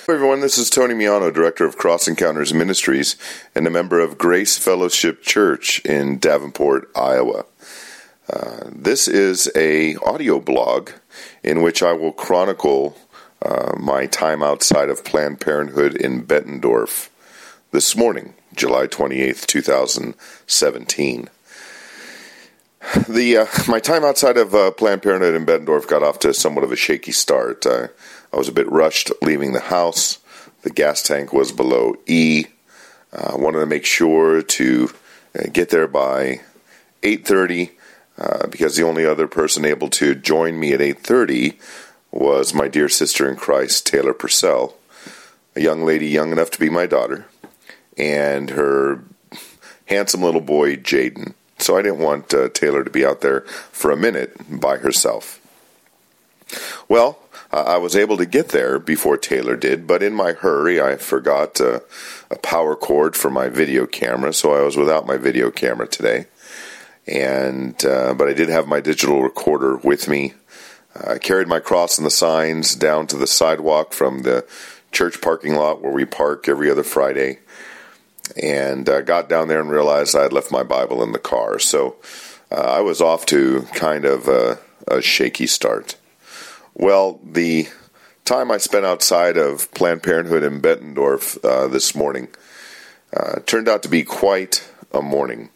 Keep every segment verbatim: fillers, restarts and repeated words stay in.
Hello everyone, this is Tony Miano, Director of Cross Encounters Ministries and a member of Grace Fellowship Church in Davenport, Iowa. Uh, this is a audio blog in which I will chronicle uh, my time outside of Planned Parenthood in Bettendorf this morning, July twenty-eighth, twenty seventeen. The uh, my time outside of uh, Planned Parenthood in Bettendorf got off to somewhat of a shaky start. Uh, I was a bit rushed leaving the house. The gas tank was below E. I uh, wanted to make sure to uh, get there by eight thirty uh, because the only other person able to join me at eight thirty was my dear sister in Christ, Taylor Purcell, a young lady young enough to be my daughter, and her handsome little boy, Jaden. So I didn't want uh, Taylor to be out there for a minute by herself. Well, uh, I was able to get there before Taylor did, but in my hurry, I forgot uh, a power cord for my video camera, so I was without my video camera today. And uh, but I did have my digital recorder with me. Uh, I carried my cross and the signs down to the sidewalk from the church parking lot where we park every other Friday, and uh, got down there and realized I had left my Bible in the car. So uh, I was off to kind of a, a shaky start. Well, the time I spent outside of Planned Parenthood in Bettendorf uh, this morning uh, turned out to be quite a morning.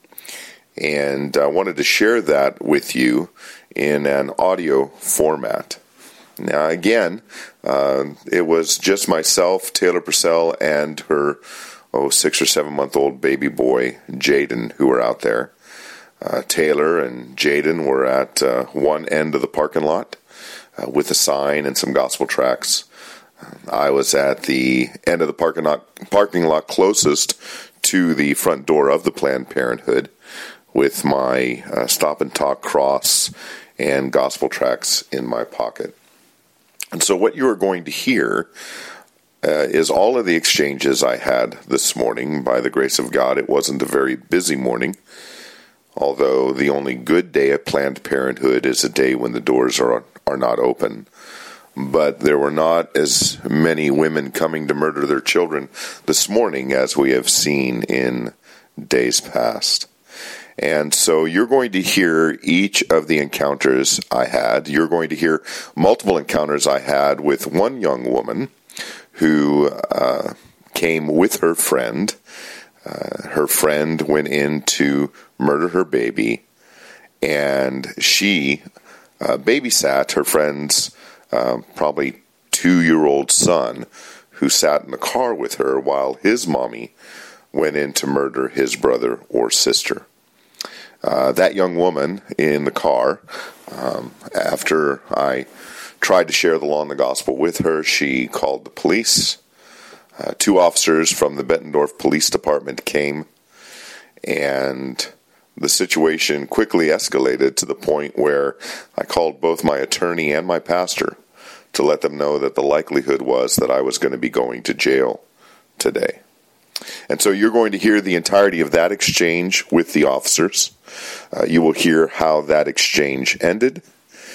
And I wanted to share that with you in an audio format. Now, again, uh, it was just myself, Taylor Purcell, and her oh, six or seven month old baby boy, Jaden, who were out there. Uh, Taylor and Jaden were at uh, one end of the parking lot uh, with a sign and some gospel tracts. I was at the end of the parking lot, parking lot closest to the front door of the Planned Parenthood with my uh, stop and talk cross and gospel tracts in my pocket. And so what you are going to hear Uh, is all of the exchanges I had this morning. By the grace of God, it wasn't a very busy morning, although the only good day at Planned Parenthood is a day when the doors are are not open. But there were not as many women coming to murder their children this morning as we have seen in days past. And so you're going to hear each of the encounters I had. You're going to hear multiple encounters I had with one young woman who uh, came with her friend. Uh, her friend went in to murder her baby, and she uh, babysat her friend's uh, probably two-year-old son, who sat in the car with her while his mommy went in to murder his brother or sister. Uh, that young woman in the car, um, after I tried to share the law and the gospel with her, she called the police. Uh, two officers from the Bettendorf Police Department came, and the situation quickly escalated to the point where I called both my attorney and my pastor to let them know that the likelihood was that I was going to be going to jail today. And so you're going to hear the entirety of that exchange with the officers. Uh, you will hear how that exchange ended.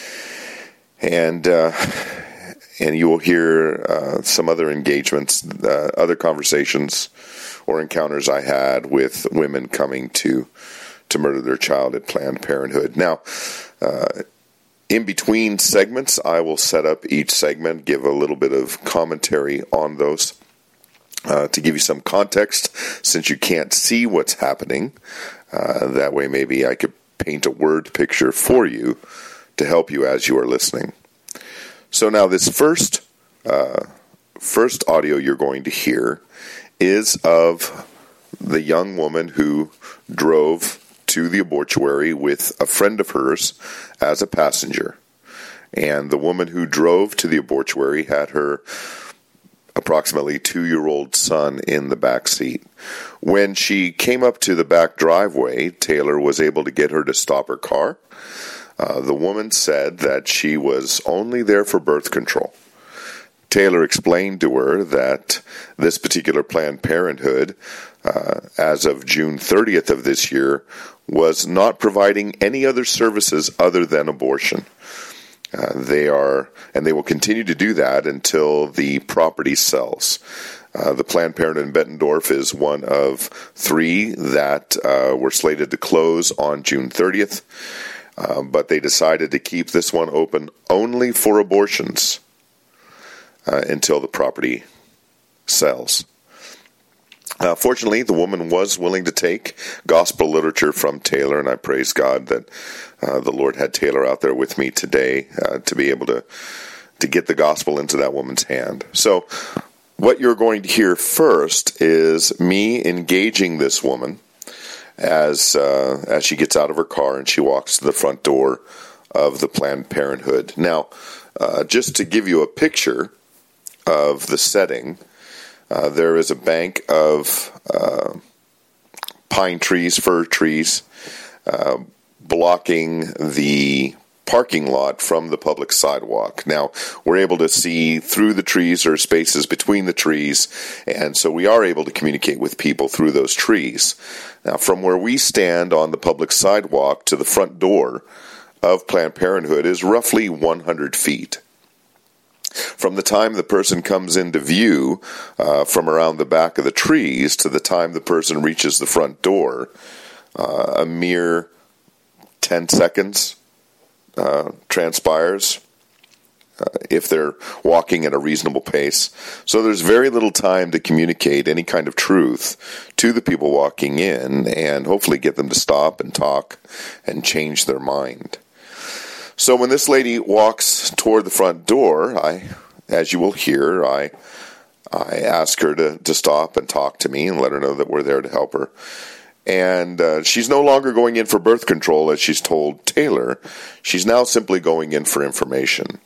And uh, and you will hear uh, some other engagements, uh, other conversations or encounters I had with women coming to to murder their child at Planned Parenthood. Now, uh, in between segments, I will set up each segment, give a little bit of commentary on those uh, to give you some context, since you can't see what's happening. Uh, that way, maybe I could paint a word picture for you to help you as you are listening. So now this first uh, first audio you're going to hear is of the young woman who drove to the abortuary with a friend of hers as a passenger. And the woman who drove to the abortuary had her approximately two-year-old son in the back seat. When she came up to the back driveway, Taylor was able to get her to stop her car. Uh, the woman said that she was only there for birth control. Taylor explained to her that this particular Planned Parenthood, uh, as of June thirtieth of this year, was not providing any other services other than abortion. Uh, they are, and they will continue to do that until the property sells. Uh, the Planned Parenthood in Bettendorf is one of three that uh, were slated to close on June thirtieth, uh, but they decided to keep this one open only for abortions uh, until the property sells. Uh, fortunately, the woman was willing to take gospel literature from Taylor, and I praise God that uh, the Lord had Taylor out there with me today uh, to be able to, to get the gospel into that woman's hand. So what you're going to hear first is me engaging this woman as uh, as she gets out of her car and she walks to the front door of the Planned Parenthood. Now, uh, just to give you a picture of the setting, uh, there is a bank of uh, pine trees, fir trees, uh, blocking the parking lot from the public sidewalk. Now, we're able to see through the trees or spaces between the trees, and so we are able to communicate with people through those trees. Now, from where we stand on the public sidewalk to the front door of Planned Parenthood is roughly one hundred feet. From the time the person comes into view uh, from around the back of the trees to the time the person reaches the front door, uh, a mere ten seconds Uh, transpires uh, if they're walking at a reasonable pace. So there's very little time to communicate any kind of truth to the people walking in and hopefully get them to stop and talk and change their mind. So when this lady walks toward the front door, I, as you will hear, I I ask her to, to stop and talk to me and let her know that we're there to help her. And uh, she's no longer going in for birth control, as she's told Taylor. She's now simply going in for information.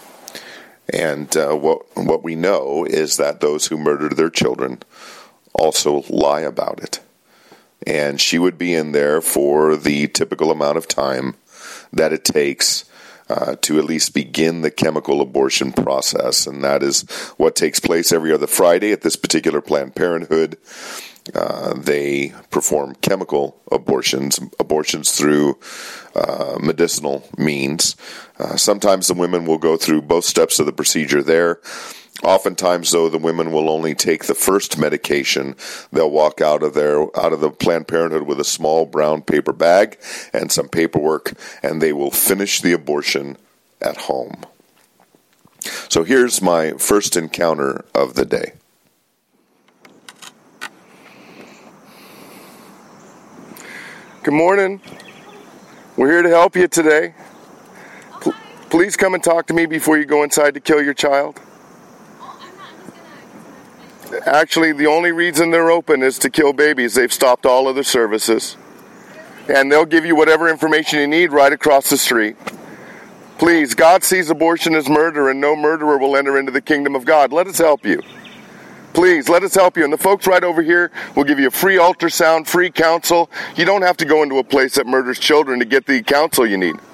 And uh, what what we know is that those who murdered their children also lie about it. And she would be in there for the typical amount of time that it takes uh, to at least begin the chemical abortion process. And that is what takes place every other Friday at this particular Planned Parenthood. Uh, they perform chemical abortions, abortions through uh, medicinal means. Uh, sometimes the women will go through both steps of the procedure there. Oftentimes, though, the women will only take the first medication. They'll walk out of there, out of the Planned Parenthood with a small brown paper bag and some paperwork, and they will finish the abortion at home. So here's my first encounter of the day. Good morning. We're here to help you today. P- please come and talk to me before you go inside to kill your child. Actually, the only reason they're open is to kill babies. They've stopped all other services. And they'll give you whatever information you need right across the street. Please, God sees abortion as murder, and no murderer will enter into the kingdom of God. Let us help you. Please, let us help you. And the folks right over here will give you a free ultrasound, free counsel. You don't have to go into a place that murders children to get the counsel you need.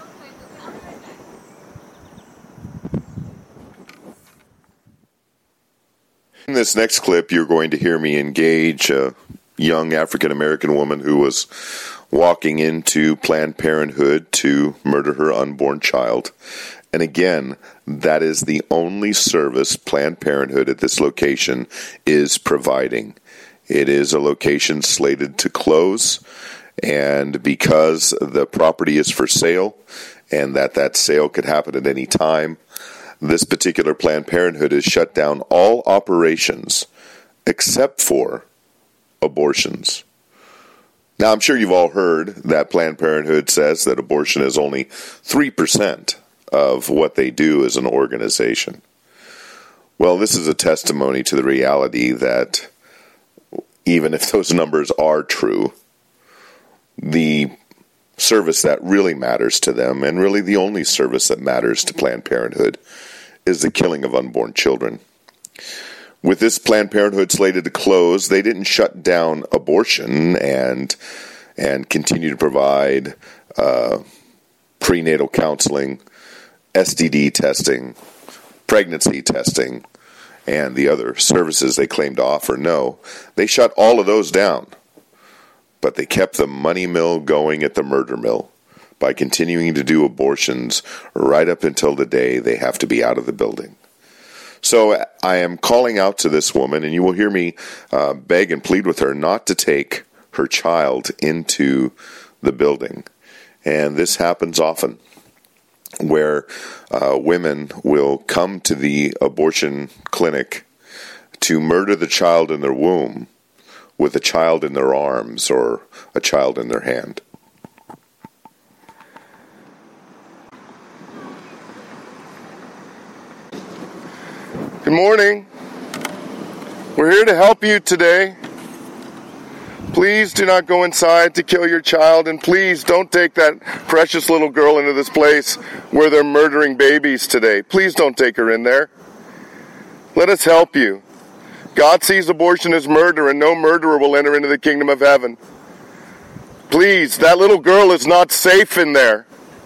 In this next clip, you're going to hear me engage a young African-American woman who was walking into Planned Parenthood to murder her unborn child. And again, that is the only service Planned Parenthood at this location is providing. It is a location slated to close, and because the property is for sale and that that sale could happen at any time, this particular Planned Parenthood has shut down all operations except for abortions. Now, I'm sure you've all heard that Planned Parenthood says that abortion is only three percent of what they do as an organization. Well, this is a testimony to the reality that even if those numbers are true, the service that really matters to them, and really the only service that matters to Planned Parenthood, is the killing of unborn children. With this Planned Parenthood slated to close, they didn't shut down abortion and and continue to provide uh, prenatal counseling, S T D testing, pregnancy testing, and the other services they claim to offer. No, they shut all of those down. But they kept the money mill going at the murder mill by continuing to do abortions right up until the day they have to be out of the building. So I am calling out to this woman, and you will hear me uh, beg and plead with her not to take her child into the building. And this happens often, where uh, women will come to the abortion clinic to murder the child in their womb with a child in their arms or a child in their hand. Good morning. We're here to help you today. Please do not go inside to kill your child, and please don't take that precious little girl into this place where they're murdering babies today. Please don't take her in there. Let us help you. God sees abortion as murder, and no murderer will enter into the kingdom of heaven. Please, that little girl is not safe in there.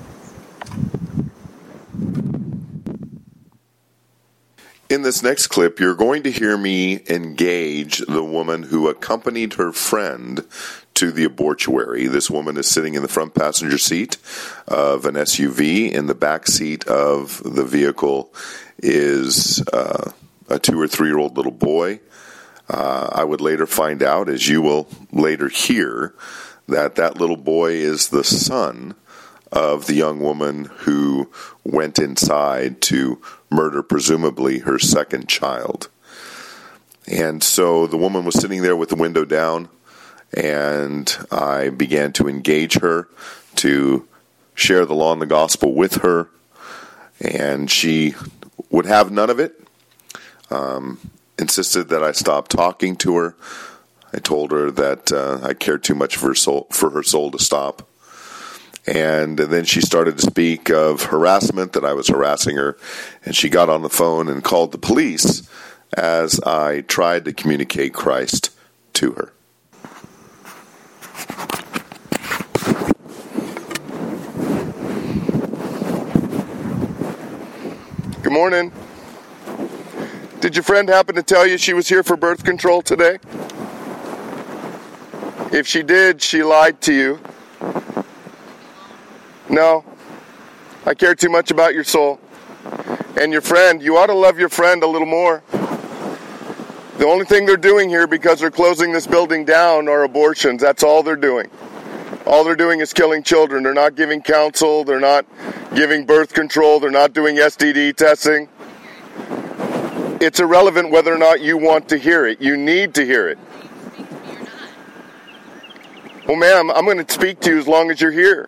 In this next clip, you're going to hear me engage the woman who accompanied her friend to the abortuary. This woman is sitting in the front passenger seat of an S U V. In the back seat of the vehicle is uh, a two or three-year-old little boy. Uh, I would later find out, as you will later hear, that that little boy is the son of the young woman who went inside to murder, presumably, her second child. And so the woman was sitting there with the window down, and I began to engage her, to share the law and the gospel with her, and she would have none of it, um, insisted that I stop talking to her. I told her that uh, I cared too much for her soul, for her soul to stop. And then she started to speak of harassment, that I was harassing her, and she got on the phone and called the police as I tried to communicate Christ to her. Good morning. Did your friend happen to tell you she was here for birth control today? If she did, she lied to you. No, I care too much about your soul. And your friend, you ought to love your friend a little more. The only thing they're doing here, because they're closing this building down, are abortions. That's all they're doing. All they're doing is killing children. They're not giving counsel. They're not giving birth control. They're not doing S T D testing. It's irrelevant whether or not you want to hear it. You need to hear it. Well, ma'am, I'm going to speak to you as long as you're here.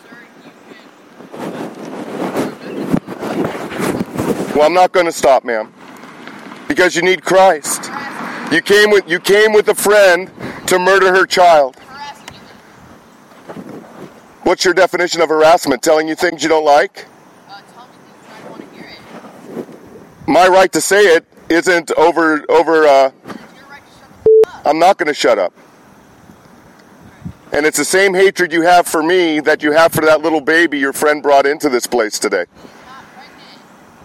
Well, I'm not going to stop, ma'am, because you need Christ. You came with you came with a friend to murder her child. What's your definition of harassment? Telling you things you don't like? Uh, tell me things I don't want to hear it. My right to say it isn't over over. Uh, It's your right to shut the f- up. I'm not going to shut up. And it's the same hatred you have for me that you have for that little baby your friend brought into this place today. Not pregnant.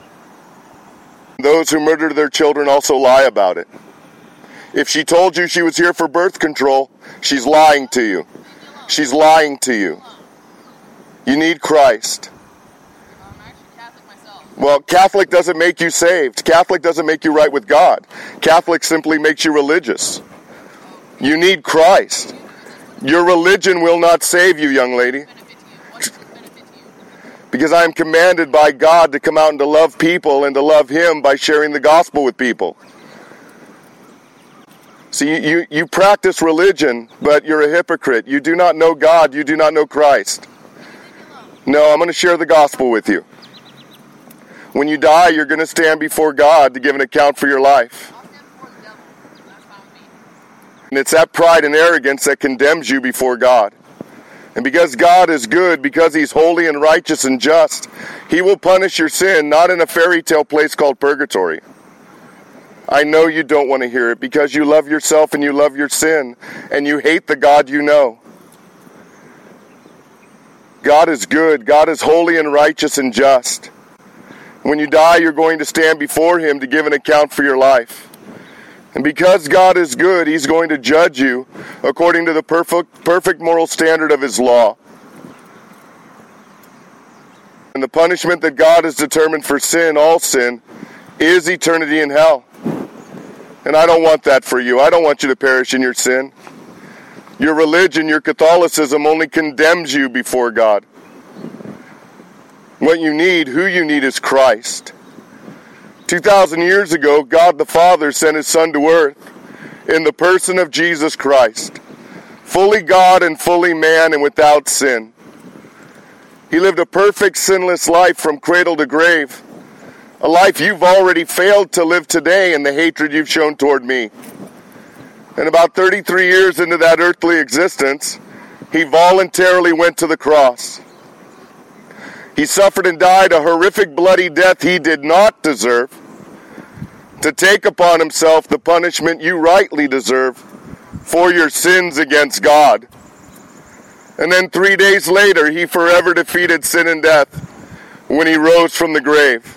Those who murder their children also lie about it. If she told you she was here for birth control, she's lying to you. She's lying to you. You need Christ. I'm actually Catholic myself. Well, Catholic doesn't make you saved. Catholic doesn't make you right with God. Catholic simply makes you religious. You need Christ. Your religion will not save you, young lady. Benefit to you. What does it benefit to you? Because I am commanded by God to come out and to love people and to love Him by sharing the gospel with people. See, you, you practice religion, but you're a hypocrite. You do not know God. You do not know Christ. No, I'm going to share the gospel with you. When you die, you're going to stand before God to give an account for your life. I'll stand before the devil. That's fine with me. And it's that pride and arrogance that condemns you before God. And because God is good, because He's holy and righteous and just, He will punish your sin, not in a fairy tale place called purgatory. I know you don't want to hear it because you love yourself and you love your sin and you hate the God you know. God is good. God is holy and righteous and just. When you die, you're going to stand before Him to give an account for your life. And because God is good, He's going to judge you according to the perfect, perfect moral standard of His law. And the punishment that God has determined for sin, all sin, is eternity in hell. And I don't want that for you. I don't want you to perish in your sin. Your religion, your Catholicism only condemns you before God. What you need, who you need, is Christ. Two thousand years ago, God the Father sent His Son to earth in the person of Jesus Christ, fully God and fully man and without sin. He lived a perfect, sinless life from cradle to grave, a life you've already failed to live today in the hatred you've shown toward me. And about thirty-three years into that earthly existence, He voluntarily went to the cross. He suffered and died a horrific, bloody death He did not deserve, to take upon Himself the punishment you rightly deserve for your sins against God. And then three days later, He forever defeated sin and death when He rose from the grave.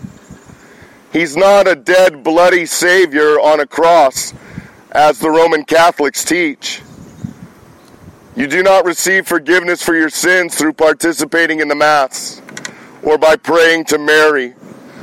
He's not a dead, bloody Savior on a cross, as the Roman Catholics teach. You do not receive forgiveness for your sins through participating in the Mass, or by praying to Mary,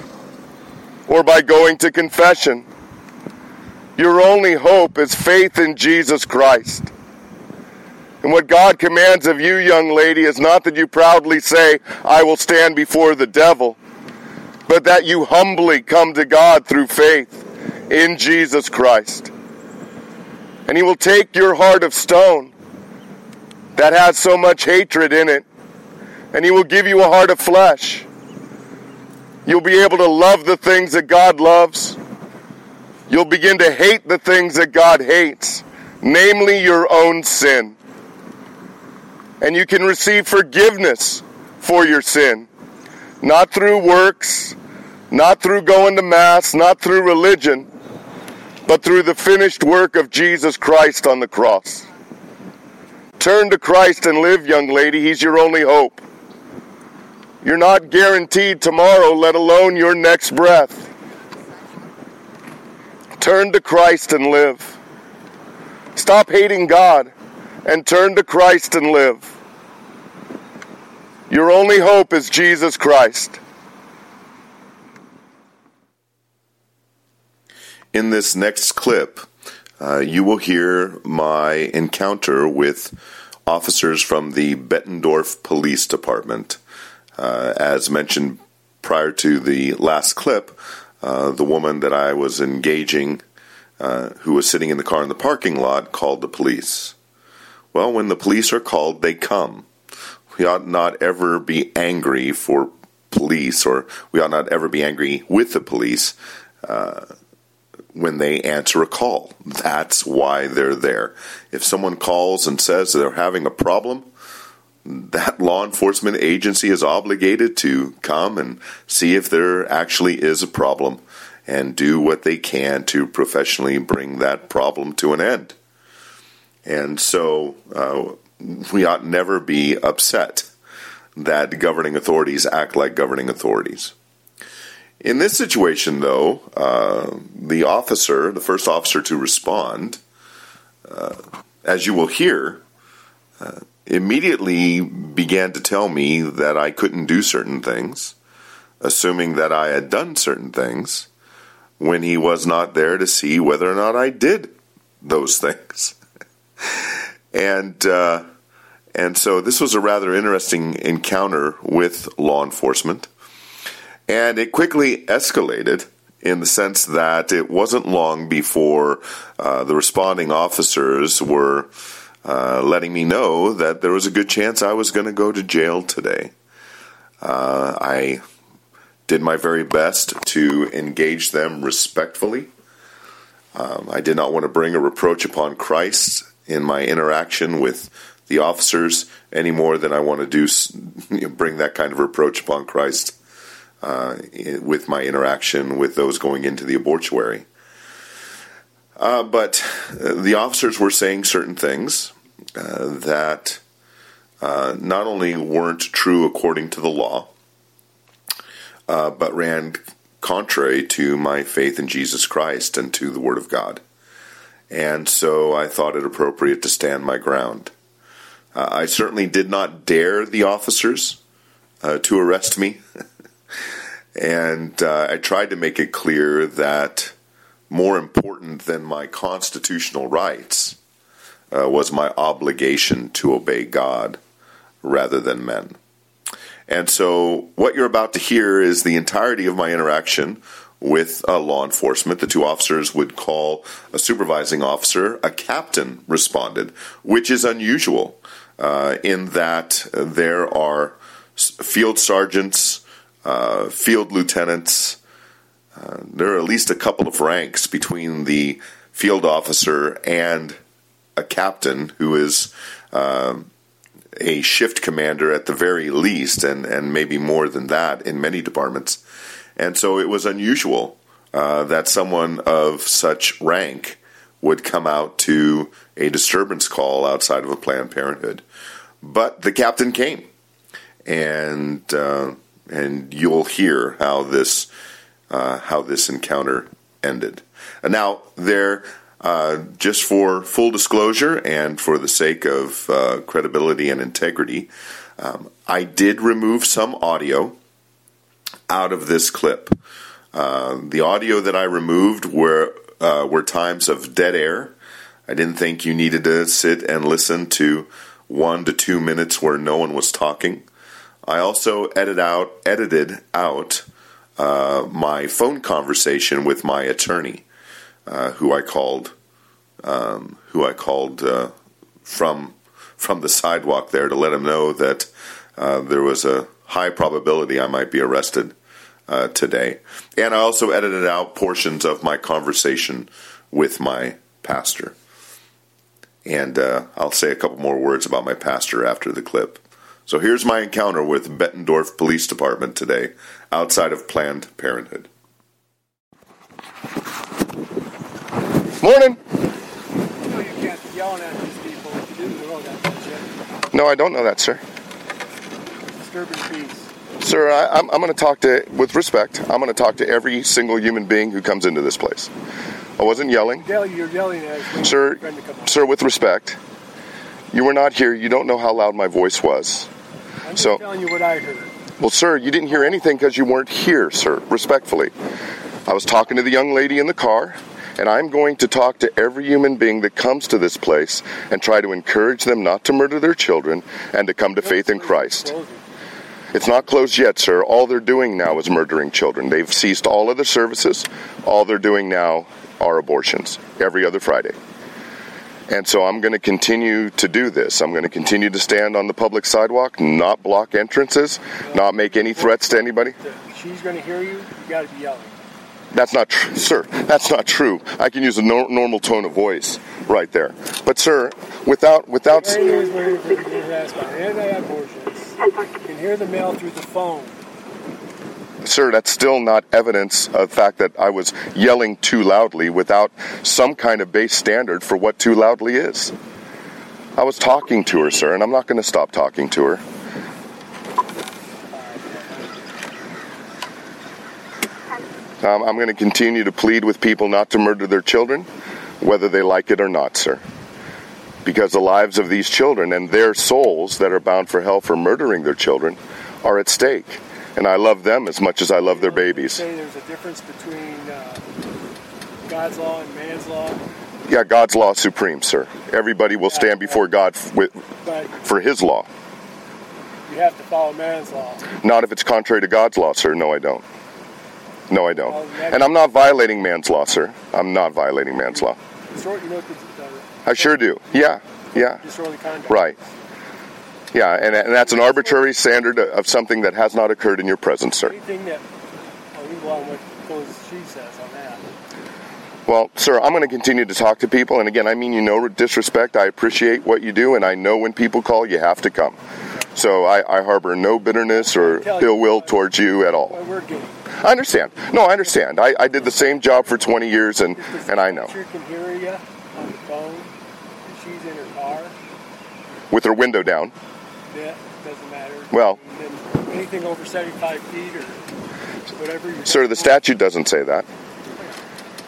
or by going to confession. Your only hope is faith in Jesus Christ. And what God commands of you, young lady, is not that you proudly say, I will stand before the devil, but that you humbly come to God through faith in Jesus Christ. And He will take your heart of stone that has so much hatred in it, and He will give you a heart of flesh. You'll be able to love the things that God loves. You'll begin to hate the things that God hates, namely your own sin. And you can receive forgiveness for your sin, not through works, not through going to Mass, not through religion, but through the finished work of Jesus Christ on the cross. Turn to Christ and live, young lady. He's your only hope. You're not guaranteed tomorrow, let alone your next breath. Turn to Christ and live. Stop hating God and turn to Christ and live. Your only hope is Jesus Christ. In this next clip, uh, you will hear my encounter with officers from the Bettendorf Police Department. Uh, as mentioned prior to the last clip, uh, the woman that I was engaging, uh, who was sitting in the car in the parking lot, called the police. Well, when the police are called, they come. We ought not ever be angry for police, or we ought not ever be angry with the police uh, when they answer a call. That's why they're there. If someone calls and says they're having a problem, that law enforcement agency is obligated to come and see if there actually is a problem and do what they can to professionally bring that problem to an end. And so uh, we ought never be upset that governing authorities act like governing authorities. In this situation, though, uh, the officer, the first officer to respond, uh, as you will hear, uh, immediately began to tell me that I couldn't do certain things, assuming that I had done certain things, when he was not there to see whether or not I did those things. and uh, and so this was a rather interesting encounter with law enforcement. And it quickly escalated in the sense that it wasn't long before uh, the responding officers were Uh, letting me know that there was a good chance I was going to go to jail today. Uh, I did my very best to engage them respectfully. Um, I did not want to bring a reproach upon Christ in my interaction with the officers any more than I want to do you know, bring that kind of reproach upon Christ uh, with my interaction with those going into the abortuary. Uh, but the officers were saying certain things uh, that uh, not only weren't true according to the law, uh, but ran contrary to my faith in Jesus Christ and to the Word of God. And so I thought it appropriate to stand my ground. Uh, I certainly did not dare the officers uh, to arrest me. And uh, I tried to make it clear that more important than my constitutional rights uh, was my obligation to obey God rather than men. And so what you're about to hear is the entirety of my interaction with uh, law enforcement. The two officers would call a supervising officer. A captain responded, which is unusual uh, in that there are field sergeants, uh, field lieutenants. Uh, there are at least a couple of ranks between the field officer and a captain who is uh, a shift commander at the very least, and, and maybe more than that in many departments. And so it was unusual uh, that someone of such rank would come out to a disturbance call outside of a Planned Parenthood. But the captain came, and uh, and you'll hear how this uh, how this encounter ended. And now, there, uh, just for full disclosure and for the sake of uh, credibility and integrity, um, I did remove some audio out of this clip. Uh, the audio that I removed were uh, were times of dead air. I didn't think you needed to sit and listen to one to two minutes where no one was talking. I also edit out, edited out uh, my phone conversation with my attorney, uh, who I called, um, who I called uh, from from the sidewalk there to let him know that uh, there was a high probability I might be arrested uh, today. And I also edited out portions of my conversation with my pastor. And uh, I'll say a couple more words about my pastor after the clip. So here's my encounter with Bettendorf Police Department today, outside of Planned Parenthood. Morning. You know you can't be yelling at these people. If you do, they're all got that shit. No, I don't know that, sir. Disturbing peace. Sir, I, I'm, I'm going to talk to, with respect, I'm going to talk to every single human being who comes into this place. I wasn't yelling. You're yelling at us. Sir, sir, with respect, you were not here. You don't know how loud my voice was. I'm just So, telling you what I heard. well, sir, you didn't hear anything because you weren't here, sir, respectfully. I was talking to the young lady in the car, and I'm going to talk to every human being that comes to this place and try to encourage them not to murder their children and to come to faith in Christ. It's not closed yet, sir. All they're doing now is murdering children. They've ceased all other services. All they're doing now are abortions every other Friday. And so I'm going to continue to do this. I'm going to continue to stand on the public sidewalk, not block entrances, not make any threats to anybody. She's going to hear you. You got to be yelling. That's not true, sir. That's not true. I can use a no- normal tone of voice right there. But, sir, without without. Anyways, we're going to ask about anti-abortions. You can hear the mail through the phone. Sir, that's still not evidence of the fact that I was yelling too loudly without some kind of base standard for what too loudly is. I was talking to her, sir, and I'm not going to stop talking to her. Um, I'm going to continue to plead with people not to murder their children, whether they like it or not, sir. Because the lives of these children and their souls that are bound for hell for murdering their children are at stake. And I love them as much as I love their babies. You say there's a difference between uh, God's law and man's law? Yeah, God's law is supreme, sir. Everybody will stand before God f- with, But for his law. you have to follow man's law. Not if it's contrary to God's law, sir. No, I don't. No, I don't. And I'm not violating man's law, sir. I'm not violating man's law. Disorderly, you know, what I sure do. Yeah, yeah. the disorderly conduct. Right. Yeah, and, and that's an arbitrary standard of something that has not occurred in your presence, sir. Anything that, I'll leave alone what goes, she says on that. Well, sir, I'm going to continue to talk to people, and again, I mean you no disrespect. I appreciate what you do, and I know when people call, you have to come. So I, I harbor no bitterness or ill will towards you at all. Well, we're getting. I understand. No, I understand. I, I did the same job for twenty years, and, and I know. She can hear you on the phone, and she's in her car. With her window down. Yeah, doesn't matter. Well. And then anything over seventy-five feet or whatever. Sir, the statute doesn't say that.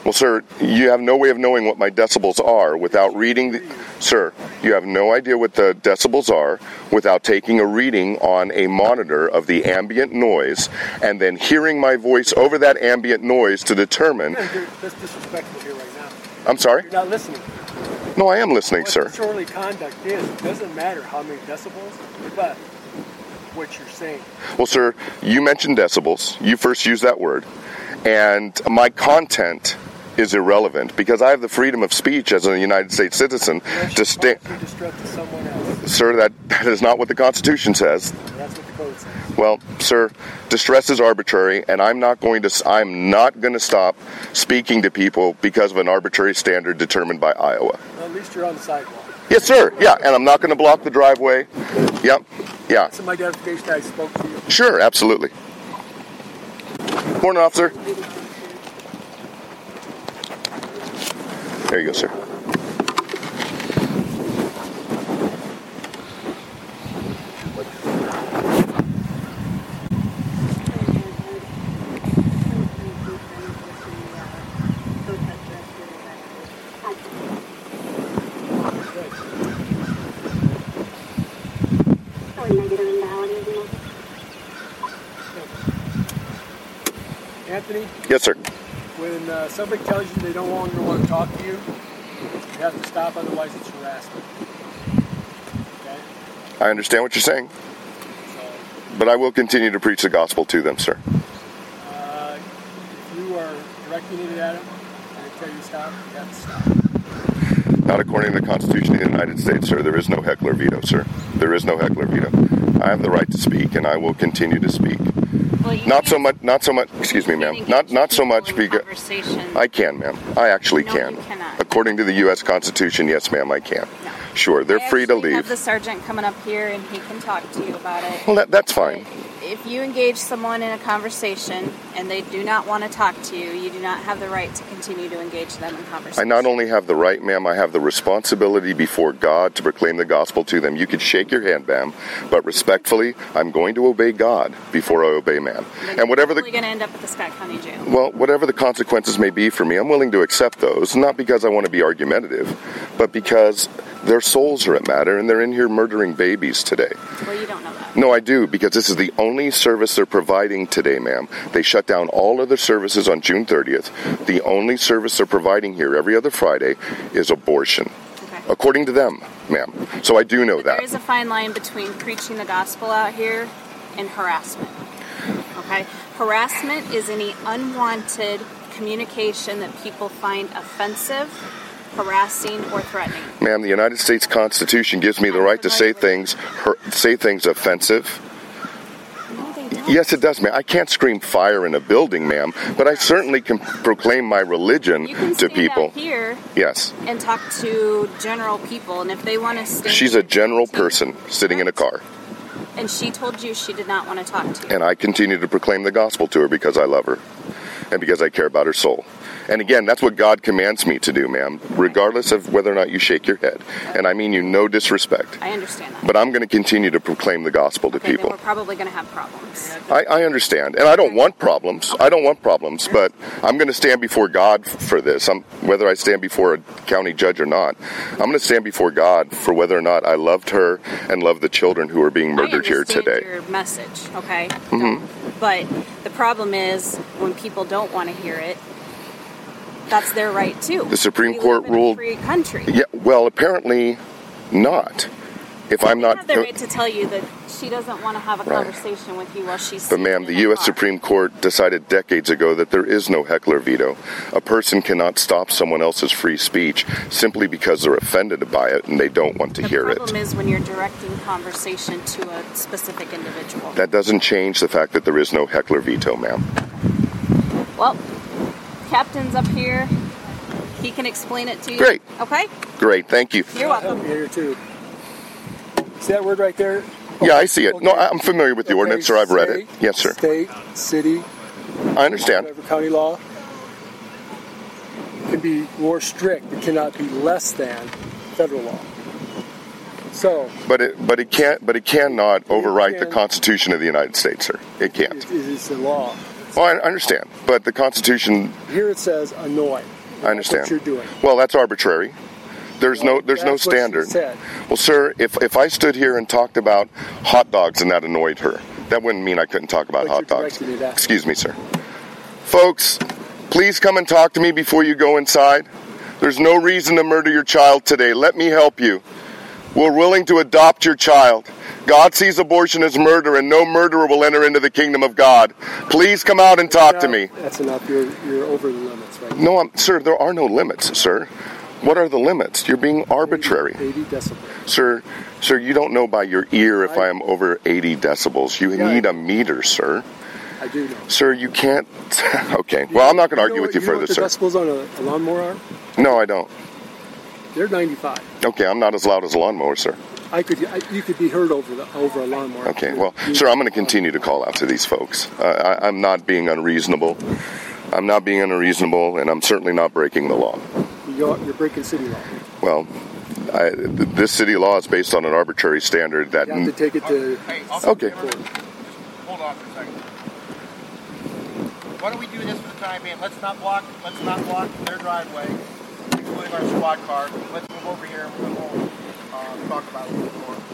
Well, sir, you have no way of knowing what my decibels are without reading the... Sir, you have no idea what the decibels are without taking a reading on a monitor of the ambient noise and then hearing my voice over that ambient noise to determine... That's disrespectful here right now. I'm sorry? You're not listening. No, I am listening, What sir. disorderly conduct is, it doesn't matter how many decibels, but what you're saying. Well, sir, you mentioned decibels. You first used that word. And my content is irrelevant because I have the freedom of speech as a United States citizen to stand. Sir, that, that is not what the Constitution says. That's what the code says. Well, sir, distress is arbitrary, and I'm not going to. I'm not going to stop speaking to people because of an arbitrary standard determined by Iowa. Well, at least you're on the sidewalk. Yes, sir. Yeah, and I'm not going to block the driveway. Yep. Yeah. That's my identification. I spoke to you. Sure, absolutely. Morning, officer. There you go, sir. Anthony? Yes, sir. When uh, somebody tells you they don't longer want to talk to you, you have to stop, otherwise it's harassment. Okay? I understand what you're saying, So, but I will continue to preach the gospel to them, sir. uh, if you are directing it at them and they tell you to stop, you have to stop. Not according to the Constitution of the United States, sir. There is no heckler veto, sir. There is no heckler veto. I have the right to speak, and I will continue to speak. Well, you Not so can't- much. Not so much. Excuse me, you ma'am. can't Not engage not so people much in because conversation. I can, ma'am. I actually No, can. you cannot. According to the U S Constitution, yes, ma'am, I can. No. Sure, they're I free to actually have leave. the sergeant coming up here, and he can talk to you about it. Well, that, that's fine. If you engage someone in a conversation and they do not want to talk to you, you do not have the right to continue to engage them in conversation. I not only have the right, ma'am, I have the responsibility before God to proclaim the gospel to them. You can shake your hand, ma'am, but respectfully, I'm going to obey God before I obey man. Then And whatever you're the going to end up at the Scott County Jail. well, whatever the consequences may be for me, I'm willing to accept those. Not because I want to be argumentative, but because their souls are at matter, and they're in here murdering babies today. Well, you don't know that. No, I do, because this is the only service they're providing today, ma'am. They shut down all other services on June thirtieth. The only service they're providing here every other Friday is abortion. Okay. According to them, ma'am. So I do know But that. there is a fine line between preaching the gospel out here and harassment. Okay? Harassment is any unwanted communication that people find offensive, harassing, or threatening. Ma'am, the United States Constitution gives me the I'm right to say familiar with things, her, say things offensive. No, they don't. Yes, it does, ma'am. I can't scream fire in a building, ma'am, but I certainly can proclaim my religion You can to stand people. out here Yes. and talk to general people, and if they want to stand... She's a general person sitting in a car, And she told you she did not want to talk to you. and I continue to proclaim the gospel to her because I love her and because I care about her soul. And again, that's what God commands me to do, ma'am, regardless of whether or not you shake your head. And I mean you no disrespect. I understand that. But I'm going to continue to proclaim the gospel to Okay, then people. we're probably going to have problems. I, I understand, and I don't want problems. I don't want problems, but I'm going to stand before God for this. I'm, whether I stand before a county judge or not, I'm going to stand before God for whether or not I loved her and loved the children who are being murdered I here understand today. your message, okay? Mm-hmm. But the problem is when people don't want to hear it, that's their right too. The Supreme We Court live in a ruled- free country. Yeah, well, apparently not. If I'm They not, have the right to tell you that she doesn't want to have a Right. conversation with you while she's. but sitting ma'am, in the a U S car. Supreme Court decided decades ago that there is no heckler veto. A person cannot stop someone else's free speech simply because they're offended by it and they don't want to The hear it. problem is when you're directing conversation to a specific individual. That doesn't change the fact that there is no heckler veto, ma'am. Well, Captain's up here. He can explain it to you. Great. Okay? Great, thank you. You're I'll help welcome. you here too. See that word right there? Yeah, I see it. No, Okay. I'm familiar with the Okay, ordinance, sir. I've read it. state, Yes, sir. State, city, I understand. whatever county law can be more strict. It cannot be less than federal law. So But it, but it can't, but it cannot overwrite the can. Constitution of the United States, sir. It can't. it, it is the law. Well, I understand, but the Constitution. Here it says annoy. I understand. That's what you're doing. Well, that's arbitrary. There's Well, no there's no that's what she standard. said. Well, sir, if if I stood here and talked about hot dogs and that annoyed her, that wouldn't mean I couldn't talk about But hot you're dogs. directing me that way. Excuse me, sir. Folks, please come and talk to me before you go inside. There's no reason to murder your child today. Let me help you. We're willing to adopt your child. God sees abortion as murder, and no murderer will enter into the kingdom of God. Please come out and talk to me. That's enough. You're you're over the limits right now. No, I'm, sir, there are no limits, sir. What are the limits? You're being arbitrary. eighty decibels. Sir, sir, you don't know by your ear if I- I am over eighty decibels. You Yeah, need I- a meter, sir. I do know. Sir, you can't... Okay, well, I'm not going to You argue know with what- you know further, what the sir. decibels on a, a lawnmower are? No, I don't. They're ninety-five. Okay, I'm not as loud as a lawnmower, sir. I could. I, you could be heard over the over a lawnmower. Okay, well, You- sir, I'm going to continue to call out to these folks. Uh, I, I'm not being unreasonable. I'm not being unreasonable, and I'm certainly not breaking the law. You're, you're breaking city law. Well, I, th- this city law is based on an arbitrary standard that... You have to take it to. Hey, I'll Okay. Just hold on for a second. Why don't we do this for the time being? Let's not block. Let's not block their driveway, including our squad car. Let's move over here and we'll uh, talk about it a little more.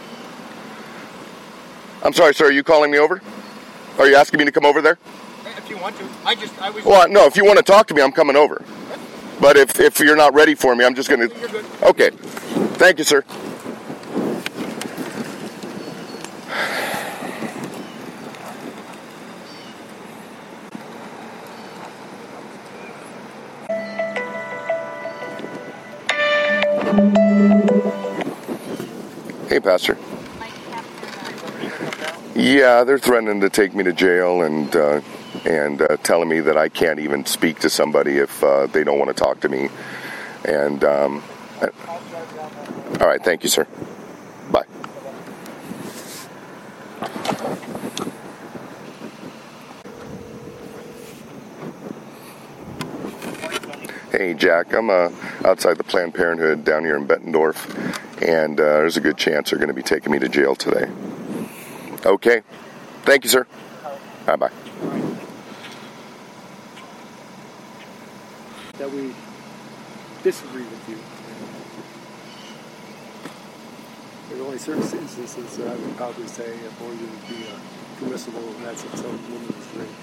I'm sorry, sir, are you calling me over? Are you asking me to come over there? If you want to, I just I was. Well, no, if you want to talk to me, I'm coming over. But if, if you're not ready for me, I'm just going You're to... good. Okay. Thank you, sir. Hey, Pastor. Yeah, they're threatening to take me to jail and uh, and uh, telling me that I can't even speak to somebody if uh, they don't want to talk to me. And um, I- all right, thank you, sir. Bye. Hey, Jack, I'm uh, outside the Planned Parenthood down here in Bettendorf, and uh, there's a good chance they're going to be taking me to jail today. Okay. Thank you, sir. Bye-bye. That we disagree with you. There are only certain instances that I would probably say abortion would be uh, permissible, and that's if some woman is raped.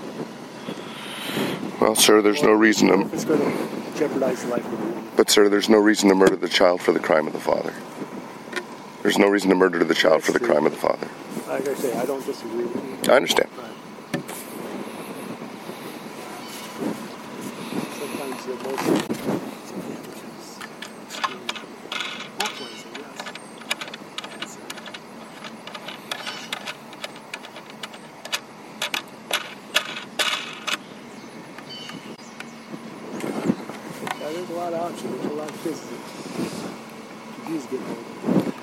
Well, sir, there's no reason Or to... if it's going to jeopardize the life of a woman. But, sir, there's no reason to murder the child for the crime of the father. There's no reason to murder the child for the crime of the father. Like I say, I don't disagree with you. I understand. But sometimes the most both ways, I guess. Yeah, there's a lot of options. There's a lot of kids that he's getting older.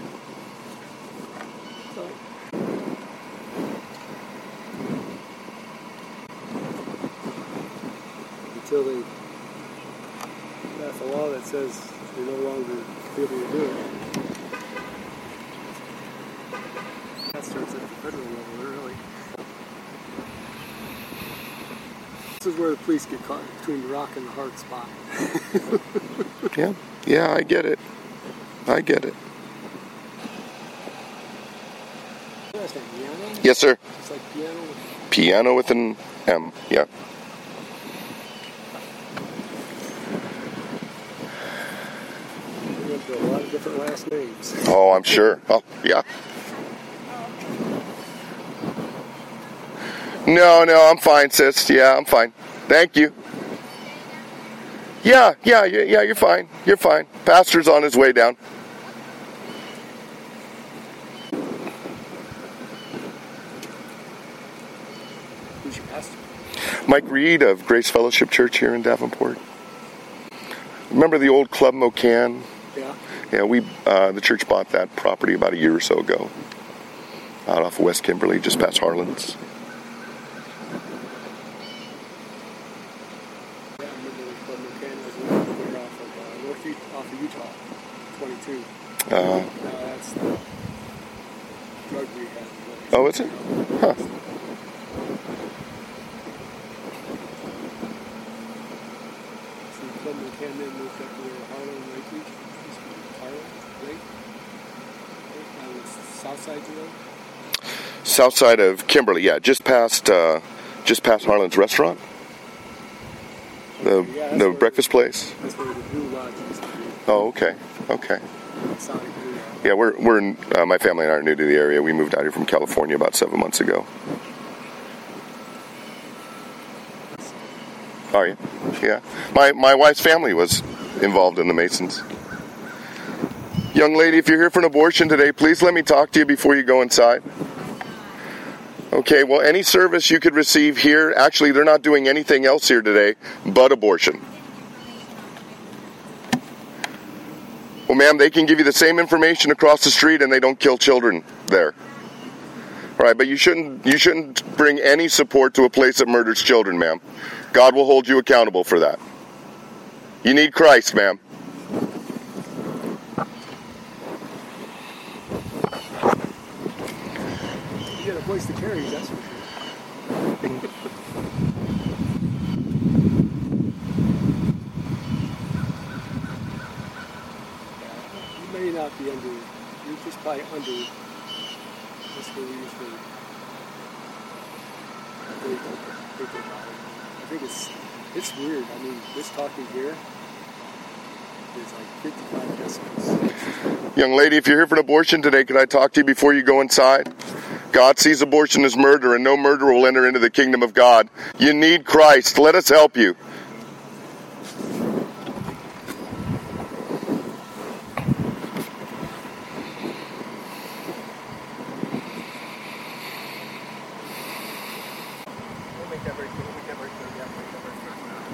So, until they pass a law that says they no longer be able to do it. That starts at the federal level, really. This is where the police get caught between the rock and the hard spot. Yeah. Yeah, I get it. I get it. That's like piano. Yes, sir. It's like piano with Piano with an M. Yeah. we went through a lot of different last names. Oh, I'm sure. Oh, yeah. No, no, I'm fine, sis. Yeah, I'm fine. Thank you. Yeah, yeah, yeah, yeah, you're fine. You're fine. Pastor's on his way down. Who's your pastor? Mike Reed of Grace Fellowship Church here in Davenport. Remember the old Club Mocan? Yeah. Yeah, we uh, the church bought that property about a year or so ago, out off of West Kimberly, just past Harlan's. Yeah, I remember the Club McCann was over there off of uh, North Utah, off of Utah, twenty-two. Uh, No, that's the drug rehab place. oh, is it? Huh. from the Camden moved up to Harlan Lake Beach. Harlan Lake? On the south side of the road? South side of Kimberly, yeah, just past uh, just past Harlan's restaurant. The Yeah, the where- breakfast place. That's where the Blue Lodge used to be. Oh, okay, okay. Sonic Blue Lodge. Yeah, we're we're uh, my family and I are new to the area. We moved out here from California about seven months ago. Are you? Yeah. My my wife's family was involved in the Masons. Young lady, if you're here for an abortion today, please let me talk to you before you go inside. Okay, well, any service you could receive here, actually, they're not doing anything else here today but abortion. Well, ma'am, they can give you the same information across the street and they don't kill children there. All right, but you shouldn't you shouldn't bring any support to a place that murders children, ma'am. God will hold you accountable for that. You need Christ, ma'am. You got a voice to carry, that's for sure. You may not be under, you're just probably under, that's where we usually think think about it. I think it's, it's weird. I mean, this talking here is like fifty-five decibels. Young lady, if you're here for an abortion today, can I talk to you before you go inside? God sees abortion as murder, and no murderer will enter into the kingdom of God. You need Christ. Let us help you. We'll make that very clear. We'll make that very clear. Yeah, we'll make that very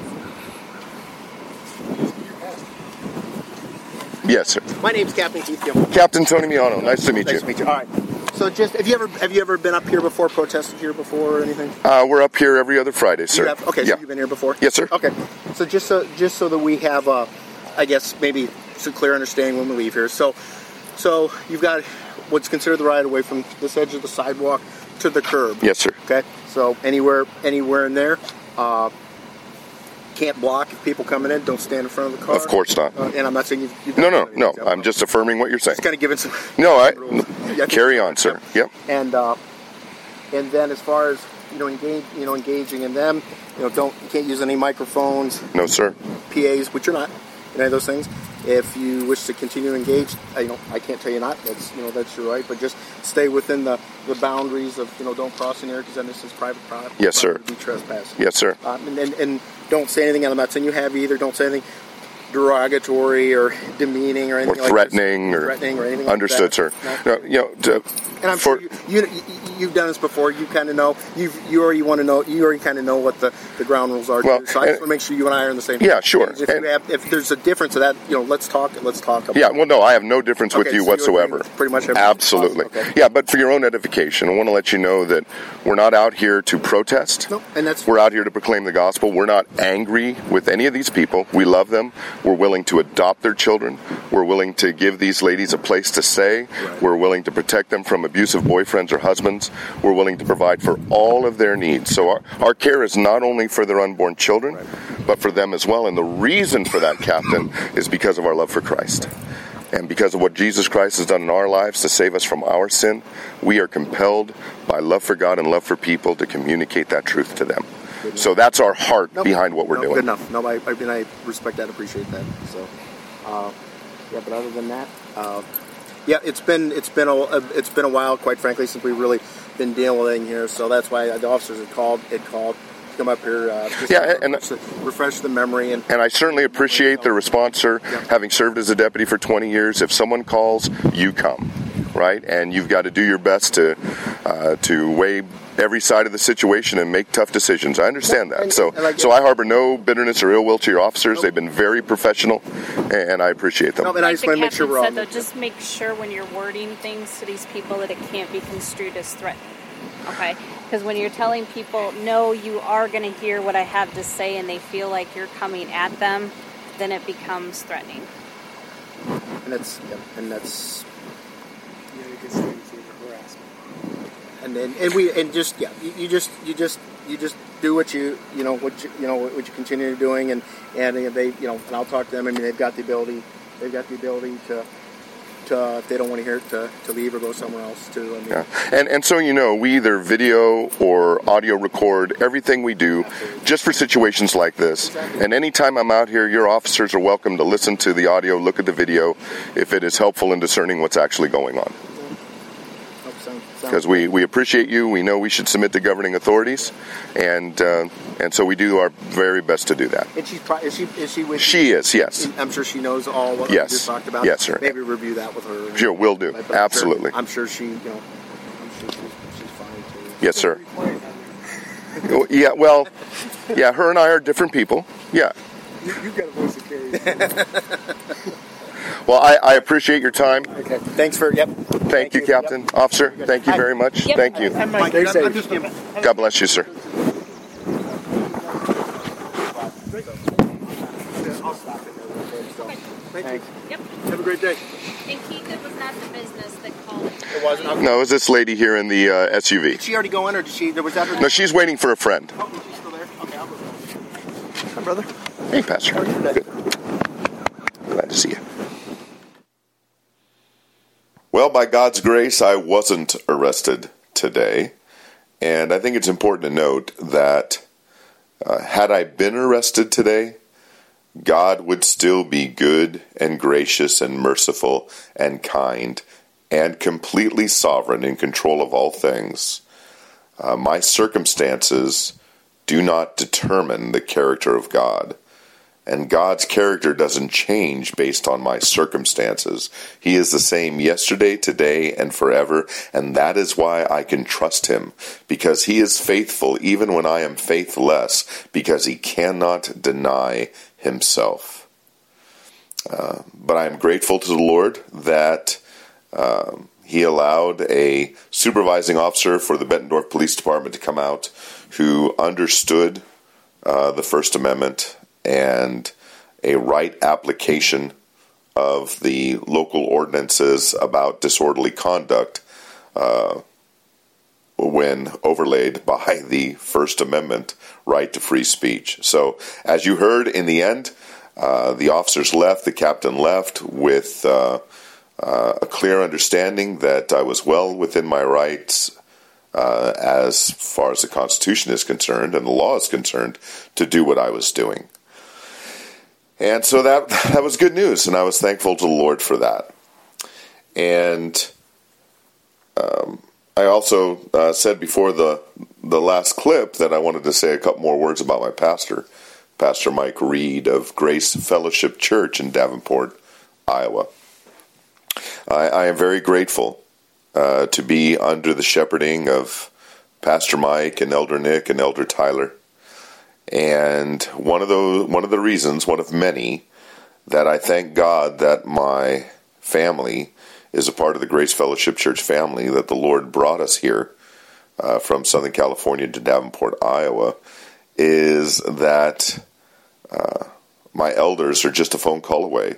clear. Yes, sir. My name's Captain Keith Gilmore. Captain Tony Miano. Nice to meet Nice you. to meet you. All right. So, just have you ever have you ever been up here before? Protested here before or anything? Uh, we're up here every other Friday, sir. You have? Okay, Yeah. so you've been here before? Yes, sir. Okay, so just so just so that we have, uh, I guess maybe some clear understanding when we leave here. So, so you've got what's considered the right of way from this edge of the sidewalk to the curb. Yes, sir. Okay, so anywhere anywhere in there, uh, can't block if people coming in. Don't stand in front of the car. Of course not. Uh, and I'm not saying you've, you've No, done no, anything no. like that. I'm just affirming what you're saying. Just kind of giving some. No, I rules. Yeah, carry on, sir. Yep. And uh, and then as far as you know, engage, you know, engaging in them, you know, don't you can't use any microphones, No, sir. P As, which you're not, any of those things. If you wish to continue to engage, I, you know, I can't tell you not. That's you know that's your right, but just stay within the, the boundaries of you know don't cross in here because then this is private property. Yes, sir. Be trespassing. Yes, sir. Um, and, and and don't say anything. I'm not saying you have either. Don't say anything derogatory or demeaning or anything Or like threatening this. or threatening or anything. Understood, like sir. that. No. No, you know, to, And I'm for, sure you, you, you you've done this before. You kind of know. You you already want to know. You already kind of know what the, the ground rules are. Well, too. So I just and- want to make sure you and I are on the same. Yeah, sure. page. If, And- you have, if there's a difference of that, you know, let's talk. Let's talk. About yeah, it. well, no, I have no difference with Okay, you so you agree whatsoever. with pretty much everything? Absolutely. Awesome, okay. Yeah, but for your own edification, I want to let you know that we're not out here to protest. No, and that's We're out here to proclaim the gospel. We're not angry with any of these people. We love them. We're willing to adopt their children. We're willing to give these ladies a place to stay. Right. We're willing to protect them from abusive boyfriends or husbands. We're willing to provide for all of their needs. So our, our care is not only for their unborn children, Right. but for them as well. And the reason for that, Captain, is because of our love for Christ. And because of what Jesus Christ has done in our lives to save us from our sin, we are compelled by love for God and love for people to communicate that truth to them. So that's our heart Nope. behind what we're No, doing. Good enough. No, I, I mean I respect that, appreciate that. So, uh, yeah. But other than that, uh, yeah, it's been it's been a it's been a while, quite frankly, since we've really been dealing with it here. So that's why the officers had called. Had called to come up here. Uh, just Yeah, to and- refresh, the, refresh the memory and. And I certainly appreciate the response, sir. Yeah. Having served as a deputy for twenty years, if someone calls, you come, right? And you've got to do your best to uh, to weigh every side of the situation and make tough decisions. I understand that. And- So, and I get so it. I harbor no bitterness or ill will to your officers. Nope. They've been very professional, and I appreciate them. No, and I Like just the want to make sure captain we're all. said, though, just make sure when you're wording things to these people that it can't be construed as threatening. Okay? Because when you're telling people, no, you are going to hear what I have to say, and they feel like you're coming at them, then it becomes threatening. And that's yeah, and that's Yeah, you can say it's either harassment. and then and we and just yeah, you, you just you just you just do what you you know what you, you know what you continue doing, and and they you know and I'll talk to them. I mean, they've got the ability they've got the ability to. Uh, if they don't want to hear it, to, to leave or go somewhere else too. I mean, yeah. And and so you know, we either video or audio record everything we do, absolutely, just for situations like this. Exactly. And anytime I'm out here, your officers are welcome to listen to the audio, look at the video, if it is helpful in discerning what's actually going on. Because we, we appreciate you, we know we should submit to governing authorities, and uh, and so we do our very best to do that. And she's pro- is she is she with She you? is, yes. I'm sure she knows all what yes. we just talked about. Yes, sir. Maybe review that with her. Sure, will do. But Absolutely. I'm sure, I'm sure she, you know, I'm sure she's, she's fine too. Yes, sir. Yeah, well, yeah, her and I are different people. Yeah. You, you've got a voice to carry. Well, I, I appreciate your time. Okay. Thanks for, yep. Thank, thank you, you, Captain. Yep. Officer, thank you very much. Yep. Thank you. I'm Mike. Stay I'm safe. just, God bless you, sir. I'll stop it there. So, thank Thanks. you. Yep. Have a great day. And Keith, it was not the business that called. It wasn't. Okay. No, it was this lady here in the uh, S U V. Did she already go in, or did she? Was that her? No, she's waiting for a friend. Oh, she's still there. Okay, I'll go. Hi, brother. Hey, Pastor. How are you today? Good. Glad to see you. Well, by God's grace, I wasn't arrested today. And I think it's important to note that uh, had I been arrested today, God would still be good and gracious and merciful and kind and completely sovereign in control of all things. Uh, my circumstances do not determine the character of God. And God's character doesn't change based on my circumstances. He is the same yesterday, today, and forever, and that is why I can trust him, because he is faithful even when I am faithless, because he cannot deny himself. Uh, but I am grateful to the Lord that uh, he allowed a supervising officer for the Bettendorf Police Department to come out who understood uh, the First Amendment and a right application of the local ordinances about disorderly conduct uh, when overlaid by the First Amendment right to free speech. So, as you heard, in the end, uh, the officers left, the captain left with uh, uh, a clear understanding that I was well within my rights uh, as far as the Constitution is concerned and the law is concerned to do what I was doing. And so that that was good news, and I was thankful to the Lord for that. And um, I also uh, said before the the last clip that I wanted to say a couple more words about my pastor, Pastor Mike Reed of Grace Fellowship Church in Davenport, Iowa. I, I am very grateful uh, to be under the shepherding of Pastor Mike and Elder Nick and Elder Tyler. And one of those, one of the reasons, one of many, that I thank God that my family is a part of the Grace Fellowship Church family, that the Lord brought us here uh, from Southern California to Davenport, Iowa, is that uh, my elders are just a phone call away.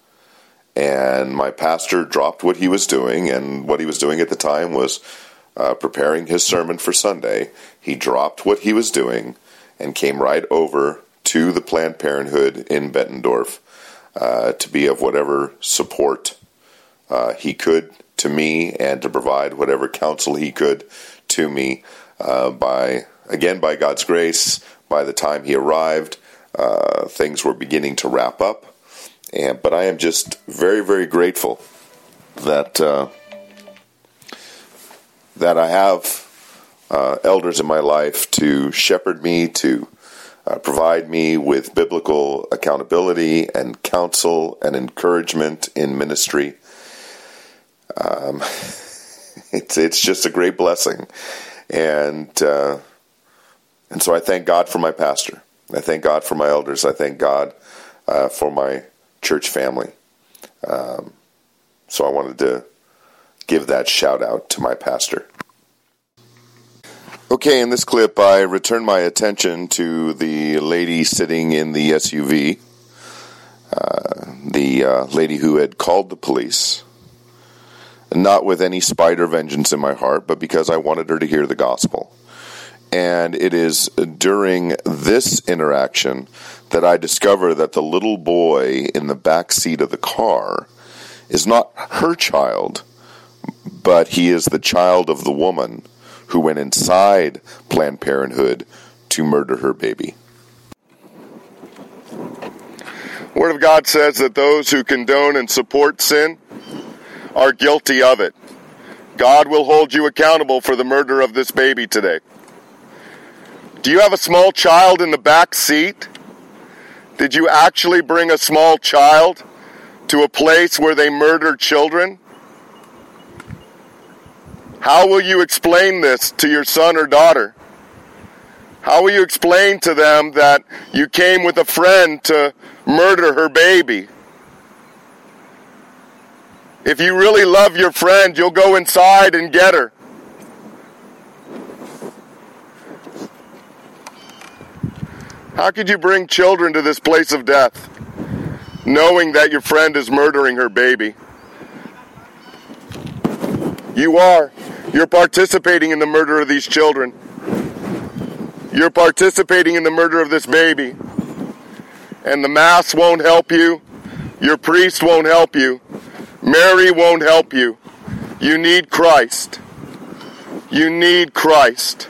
And my pastor dropped what he was doing, and what he was doing at the time was uh, preparing his sermon for Sunday. He dropped what he was doing and came right over to the Planned Parenthood in Bettendorf uh, to be of whatever support uh, he could to me, and to provide whatever counsel he could to me. Uh, by again, by God's grace, by the time he arrived, uh, things were beginning to wrap up. And but I am just very, very grateful that uh, that I have Uh, elders in my life to shepherd me, to uh, provide me with biblical accountability and counsel and encouragement in ministry. Um, it's it's just a great blessing, and uh, and so I thank God for my pastor. I thank God for my elders. I thank God uh, for my church family. Um, so I wanted to give that shout out to my pastor. Okay, in this clip, I return my attention to the lady sitting in the S U V, uh, the uh, lady who had called the police, not with any spite or vengeance in my heart, but because I wanted her to hear the gospel. And it is during this interaction that I discover that the little boy in the back seat of the car is not her child, but he is the child of the woman who went inside Planned Parenthood to murder her baby. Word of God says that those who condone and support sin are guilty of it. God will hold you accountable for the murder of this baby today. Do you have a small child in the back seat? Did you actually bring a small child to a place where they murder children? How will you explain this to your son or daughter? How will you explain to them that you came with a friend to murder her baby? If you really love your friend, you'll go inside and get her. How could you bring children to this place of death, knowing that your friend is murdering her baby? You are. You're participating in the murder of these children. You're participating in the murder of this baby. And the Mass won't help you. Your priest won't help you. Mary won't help you. You need Christ. You need Christ.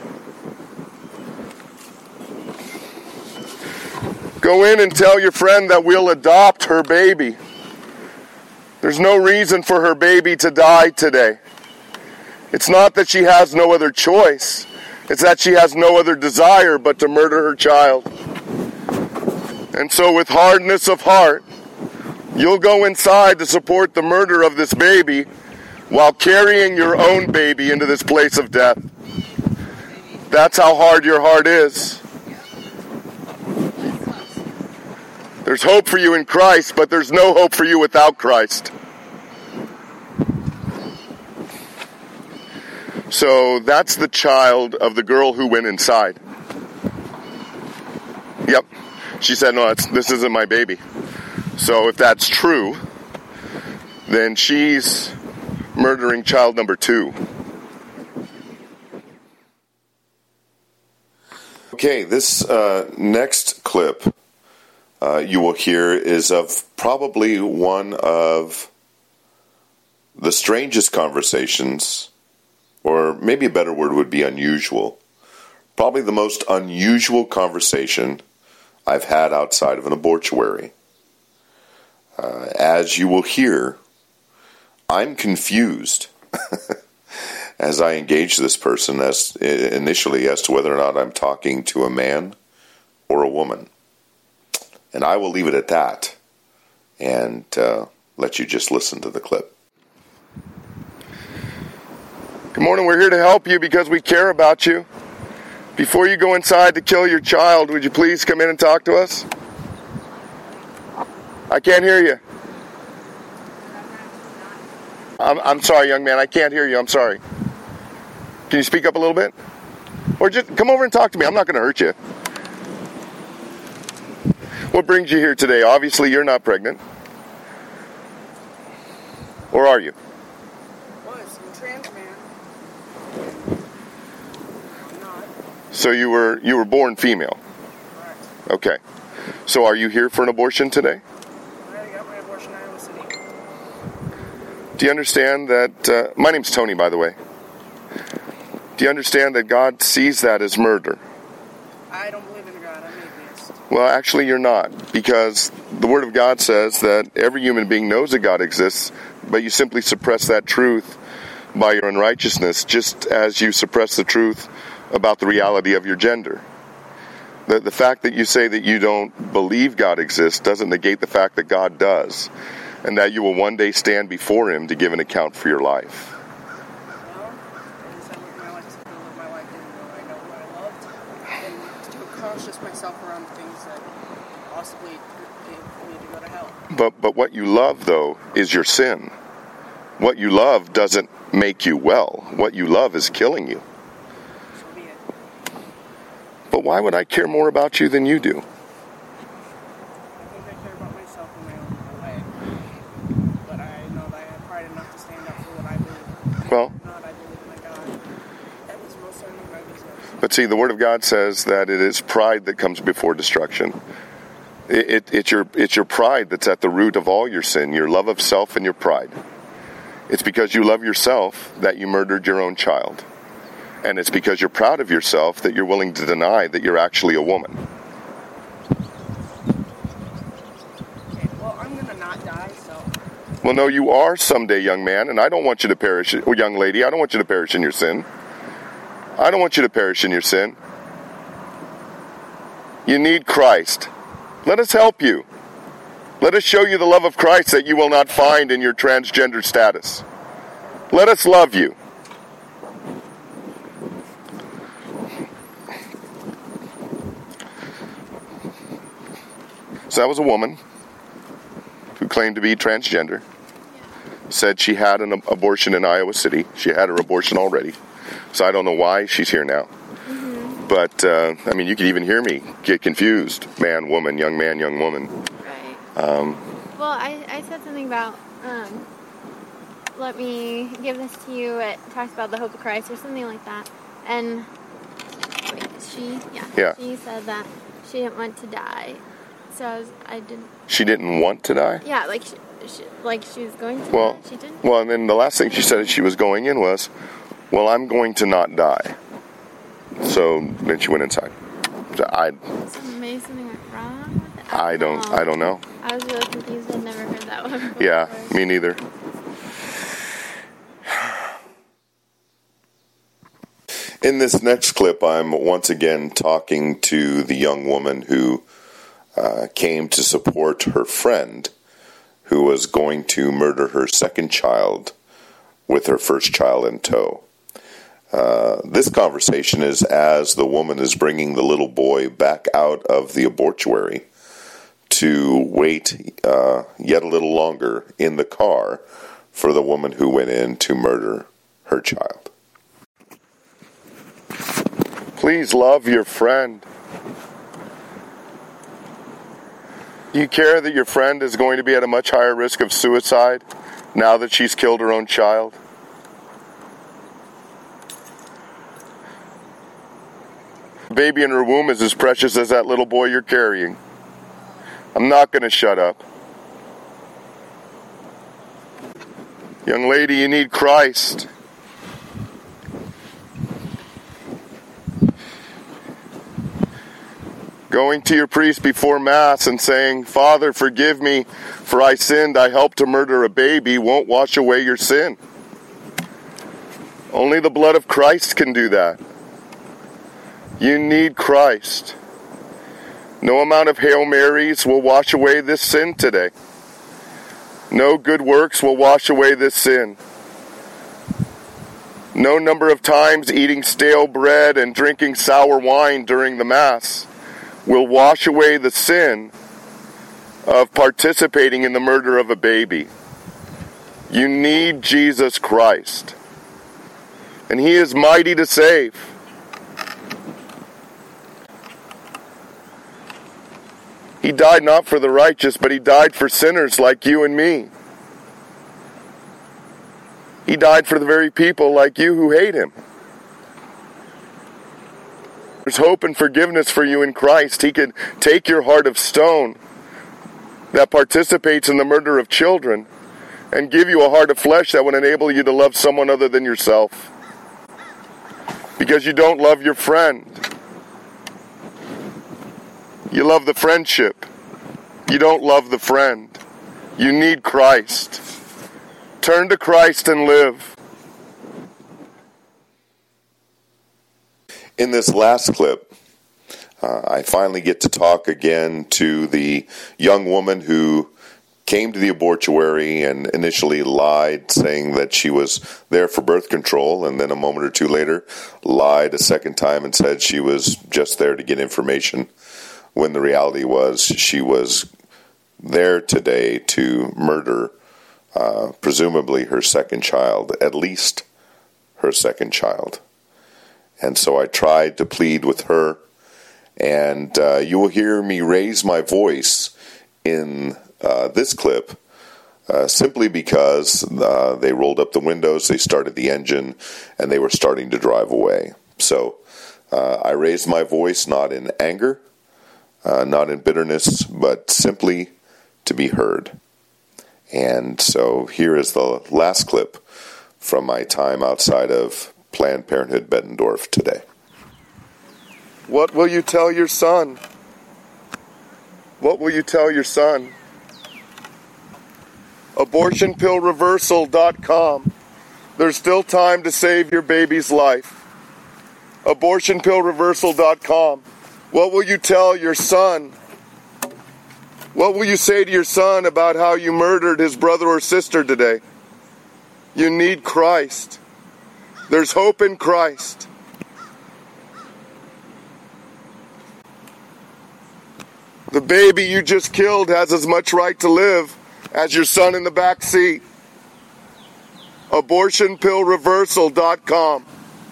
Go in and tell your friend that we'll adopt her baby. There's no reason for her baby to die today. It's not that she has no other choice. It's that she has no other desire but to murder her child. And so with hardness of heart, you'll go inside to support the murder of this baby while carrying your own baby into this place of death. That's how hard your heart is. There's hope for you in Christ, but there's no hope for you without Christ. So that's the child of the girl who went inside. Yep. She said, no, it's, this isn't my baby. So if that's true, then she's murdering child number two. Okay, this uh, next clip uh, you will hear is of probably one of the strangest conversations, or maybe a better word would be unusual. Probably the most unusual conversation I've had outside of an abortuary. Uh, as you will hear, I'm confused as I engage this person as initially as to whether or not I'm talking to a man or a woman. And I will leave it at that and uh, let you just listen to the clip. Good morning, we're here to help you because we care about you. Before you go inside to kill your child, would you please come in and talk to us? I can't hear you. I'm, I'm sorry, young man, I can't hear you, I'm sorry. Can you speak up a little bit? Or just come over and talk to me, I'm not going to hurt you. What brings you here today? Obviously, you're not pregnant. Or are you? Was. I'm trans man. I'm not. So you were you were born female? Correct. Okay. So are you here for an abortion today? I already got my abortion in Iowa City. Do you understand that, uh, my name's Tony, by the way. Do you understand that God sees that as murder? I don't believe in God. I'm atheist. Well, actually you're not, because the Word of God says that every human being knows that God exists, but you simply suppress that truth by your unrighteousness, just as you suppress the truth about the reality of your gender. The, the fact that you say that you don't believe God exists doesn't negate the fact that God does, and that you will one day stand before Him to give an account for your life. Well, I just have my life to live my life in what I know what I loved, and to cautious myself around things that possibly lead me to go to hell. But but what you love, though, is your sin. What you love doesn't make you well. What you love is killing you. So be it. But why would I care more about you than you do? I think I care about myself in my own way. But I know that I have pride enough to stand up for what I believe. Well, Not I believe in my God. That was most certainly my business. but But see, the Word of God says that it is pride that comes before destruction. It, it, it's your it's your pride that's at the root of all your sin, your love of self and your pride. It's because you love yourself that you murdered your own child. And it's because you're proud of yourself that you're willing to deny that you're actually a woman. Okay, well, I'm going to not die, so... Well, no, you are someday, young man, and I don't want you to perish, or young lady, I don't want you to perish in your sin. I don't want you to perish in your sin. You need Christ. Let us help you. Let us show you the love of Christ that you will not find in your transgender status. Let us love you. So that was a woman who claimed to be transgender. Said she had an abortion in Iowa City. She had her abortion already. So I don't know why she's here now. Mm-hmm. But, uh, I mean, you can even hear me get confused. Man, woman, young man, young woman. Right. Um, well, I, I said something about, um, let me give this to you. It talks about the hope of Christ or something like that. And, wait, she, yeah. Yeah. She said that she didn't want to die. So I, was, I didn't. She didn't want to die? Yeah, like she, she, like she was going to well, die. She didn't. Well, and then the last thing she said as she was going in was, well, I'm going to not die. So then she went inside. So I. So maybe something went wrong with it? I don't. know. I don't know. I was really confused. I'd never heard that one before. Yeah, me neither. In this next clip, I'm once again talking to the young woman who uh, came to support her friend who was going to murder her second child with her first child in tow. Uh, this conversation is as the woman is bringing the little boy back out of the abortuary to wait uh, yet a little longer in the car for the woman who went in to murder her child. Please love your friend. Do you care that your friend is going to be at a much higher risk of suicide now that she's killed her own child? The baby in her womb is as precious as that little boy you're carrying. I'm not going to shut up. Young lady, you need Christ. Going to your priest before Mass and saying, Father, forgive me, for I sinned, I helped to murder a baby, won't wash away your sin. Only the blood of Christ can do that. You need Christ. No amount of Hail Marys will wash away this sin today. No good works will wash away this sin. No number of times eating stale bread and drinking sour wine during the Mass will wash away the sin of participating in the murder of a baby. You need Jesus Christ. And He is mighty to save. He died not for the righteous, but He died for sinners like you and me. He died for the very people like you who hate Him. There's hope and forgiveness for you in Christ. He can take your heart of stone that participates in the murder of children and give you a heart of flesh that would enable you to love someone other than yourself. Because you don't love your friend. You love the friendship. You don't love the friend. You need Christ. Turn to Christ and live. In this last clip, uh, I finally get to talk again to the young woman who came to the abortuary and initially lied, saying that she was there for birth control, and then a moment or two later lied a second time and said she was just there to get information, when the reality was she was there today to murder uh, presumably her second child, at least her second child. And so I tried to plead with her, and uh, you will hear me raise my voice in uh, this clip uh, simply because uh, they rolled up the windows, they started the engine, and they were starting to drive away. So Uh, I raised my voice not in anger, uh, not in bitterness, but simply to be heard. And so here is the last clip from my time outside of Planned Parenthood Bettendorf today. What will you tell your son? What will you tell your son? abortion pill reversal dot com. There's still time to save your baby's life. abortion pill reversal dot com. What will you tell your son? What will you say to your son about how you murdered his brother or sister today? You need Christ. There's hope in Christ. The baby you just killed has as much right to live as your son in the back seat. abortion pill reversal dot com.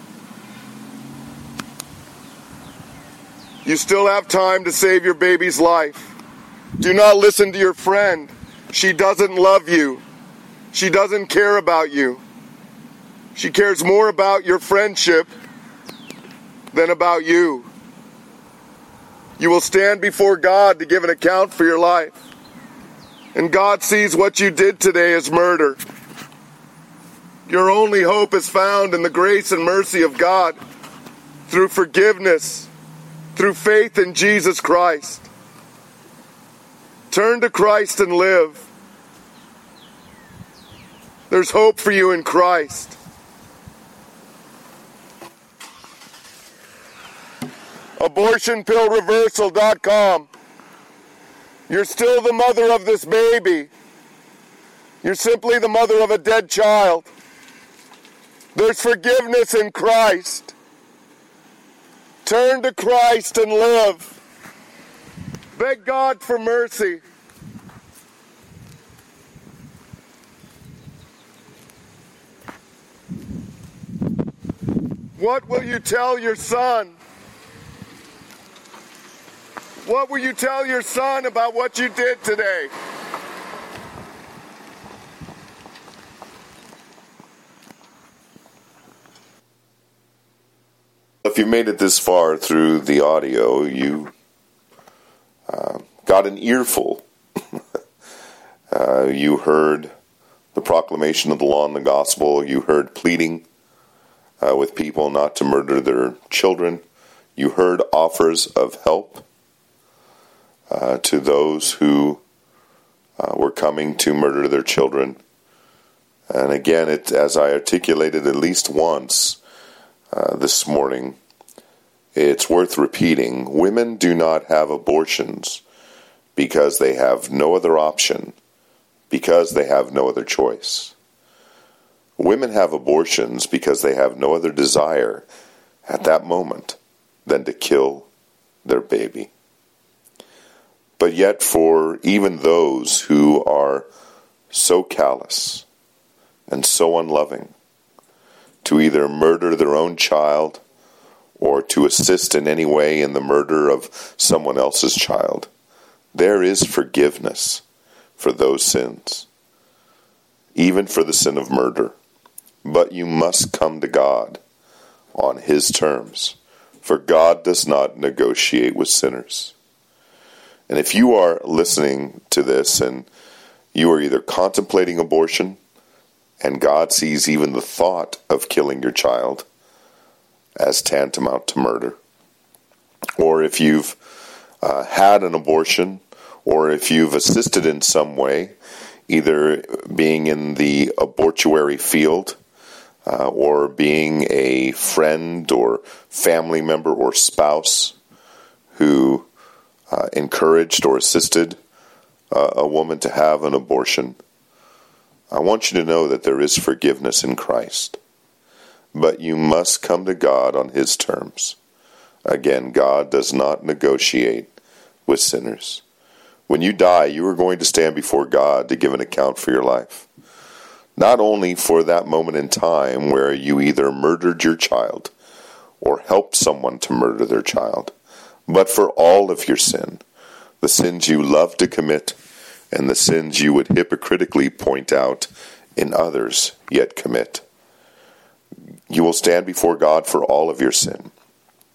You still have time to save your baby's life. Do not listen to your friend. She doesn't love you. She doesn't care about you. She cares more about your friendship than about you. You will stand before God to give an account for your life. And God sees what you did today as murder. Your only hope is found in the grace and mercy of God through forgiveness, through faith in Jesus Christ. Turn to Christ and live. There's hope for you in Christ. abortion pill reversal dot com. You're still the mother of this baby. You're simply the mother of a dead child. There's forgiveness in Christ. Turn to Christ and live. Beg God for mercy. What will you tell your son? What will you tell your son about what you did today? If you made it this far through the audio, you uh, got an earful. uh, you heard the proclamation of the law and the gospel. You heard pleading uh, with people not to murder their children. You heard offers of help uh, to those who uh, were coming to murder their children. And again, it, as I articulated at least once uh, this morning, it's worth repeating. Women do not have abortions because they have no other option, because they have no other choice. Women have abortions because they have no other desire at that moment than to kill their baby. But yet for even those who are so callous and so unloving to either murder their own child or to assist in any way in the murder of someone else's child, there is forgiveness for those sins, even for the sin of murder. But you must come to God on His terms, for God does not negotiate with sinners. And if you are listening to this and you are either contemplating abortion and God sees even the thought of killing your child as tantamount to murder, or if you've uh, had an abortion, or if you've assisted in some way, either being in the abortuary field, uh, or being a friend or family member or spouse who uh, encouraged or assisted uh, a woman to have an abortion, I want you to know that there is forgiveness in Christ. But you must come to God on His terms. Again, God does not negotiate with sinners. When you die, you are going to stand before God to give an account for your life. Not only for that moment in time where you either murdered your child or helped someone to murder their child, but for all of your sin, the sins you love to commit and the sins you would hypocritically point out in others yet commit. You will stand before God for all of your sin.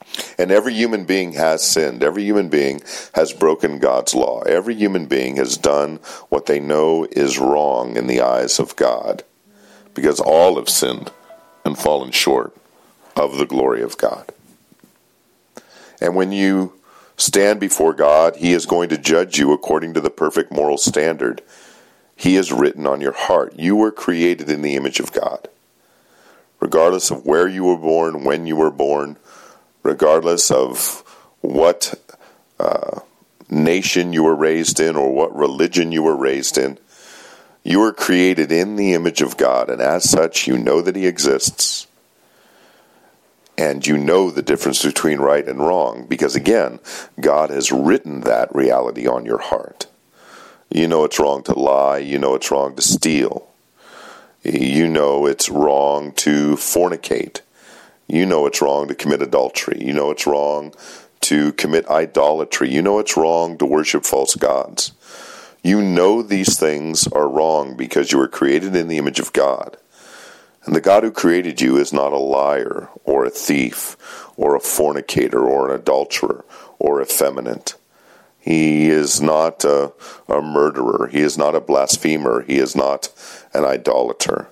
And every human being has sinned. Every human being has broken God's law. Every human being has done what they know is wrong in the eyes of God, because all have sinned and fallen short of the glory of God. And when you stand before God, He is going to judge you according to the perfect moral standard He has written on your heart. You were created in the image of God. Regardless of where you were born, when you were born, regardless of what uh, nation you were raised in or what religion you were raised in, you were created in the image of God, and as such, you know that He exists. And you know the difference between right and wrong, because again, God has written that reality on your heart. You know it's wrong to lie, you know it's wrong to steal, you know it's wrong to fornicate, you know it's wrong to commit adultery, you know it's wrong to commit idolatry, you know it's wrong to worship false gods. You know these things are wrong because you were created in the image of God. And the God who created you is not a liar or a thief or a fornicator or an adulterer or effeminate. He is not a, a murderer. He is not a blasphemer. He is not an idolater.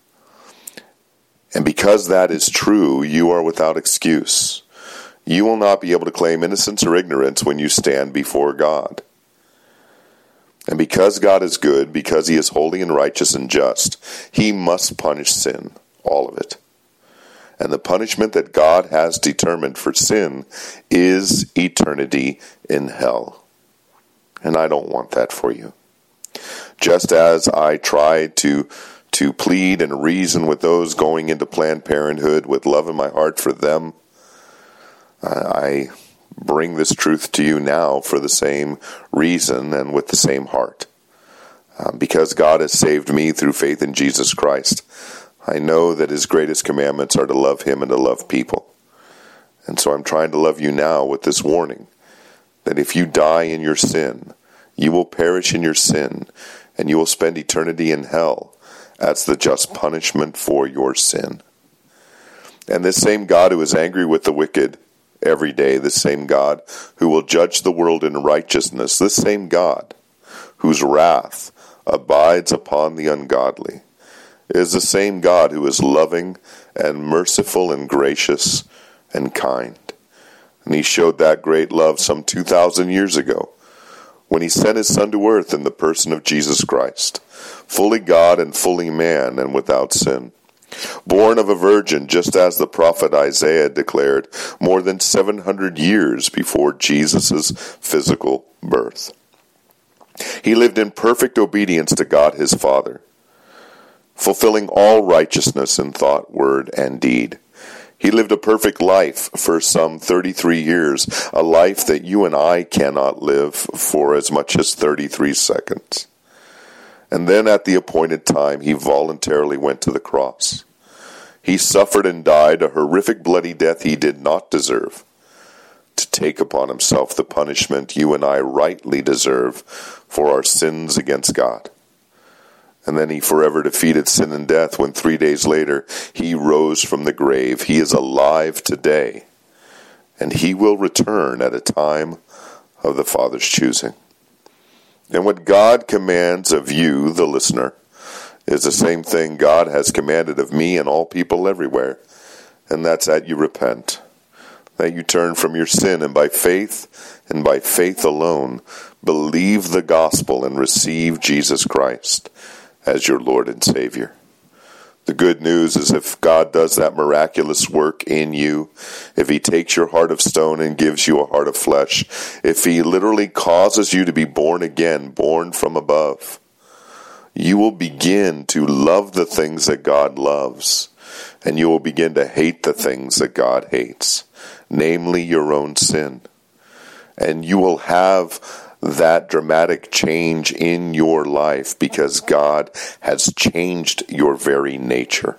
And because that is true, you are without excuse. You will not be able to claim innocence or ignorance when you stand before God. And because God is good, because He is holy and righteous and just, He must punish sin, all of it. And the punishment that God has determined for sin is eternity in hell. And I don't want that for you. Just as I tried to, to plead and reason with those going into Planned Parenthood with love in my heart for them, I bring this truth to you now for the same reason and with the same heart. Um, because God has saved me through faith in Jesus Christ, I know that His greatest commandments are to love Him and to love people. And so I'm trying to love you now with this warning, that if you die in your sin, you will perish in your sin, and you will spend eternity in hell as the just punishment for your sin. And this same God who is angry with the wicked every day, the same God who will judge the world in righteousness, this same God whose wrath abides upon the ungodly, is the same God who is loving and merciful and gracious and kind. And He showed that great love some two thousand years ago when He sent His Son to earth in the person of Jesus Christ, fully God and fully man and without sin. Born of a virgin, just as the prophet Isaiah declared more than seven hundred years before Jesus' physical birth. He lived in perfect obedience to God His Father, fulfilling all righteousness in thought, word, and deed. He lived a perfect life for some thirty-three years, a life that you and I cannot live for as much as thirty-three seconds. And then at the appointed time, He voluntarily went to the cross. He suffered and died a horrific bloody death He did not deserve, to take upon Himself the punishment you and I rightly deserve for our sins against God. And then He forever defeated sin and death when three days later He rose from the grave. He is alive today, and He will return at a time of the Father's choosing. And what God commands of you, the listener, is the same thing God has commanded of me and all people everywhere, and that's that you repent, that you turn from your sin, and by faith, and by faith alone, believe the gospel and receive Jesus Christ as your Lord and Savior. The good news is if God does that miraculous work in you, if He takes your heart of stone and gives you a heart of flesh, if He literally causes you to be born again, born from above, you will begin to love the things that God loves, and you will begin to hate the things that God hates, namely your own sin. And you will have that dramatic change in your life because God has changed your very nature.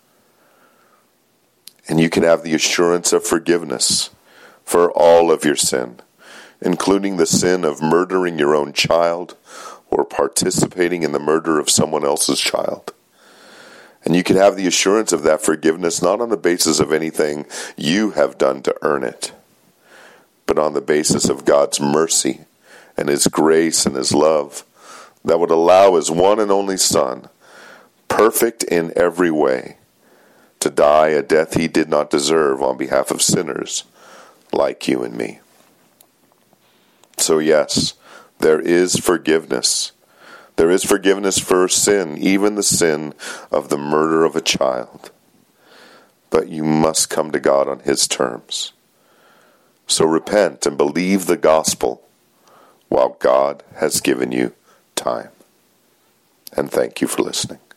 And you can have the assurance of forgiveness for all of your sin, including the sin of murdering your own child or participating in the murder of someone else's child. And you can have the assurance of that forgiveness not on the basis of anything you have done to earn it, but on the basis of God's mercy and His grace and His love that would allow His one and only Son, perfect in every way, to die a death He did not deserve on behalf of sinners like you and me. So yes, there is forgiveness. There is forgiveness for sin, even the sin of the murder of a child. But you must come to God on His terms. So repent and believe the gospel while God has given you time. And thank you for listening.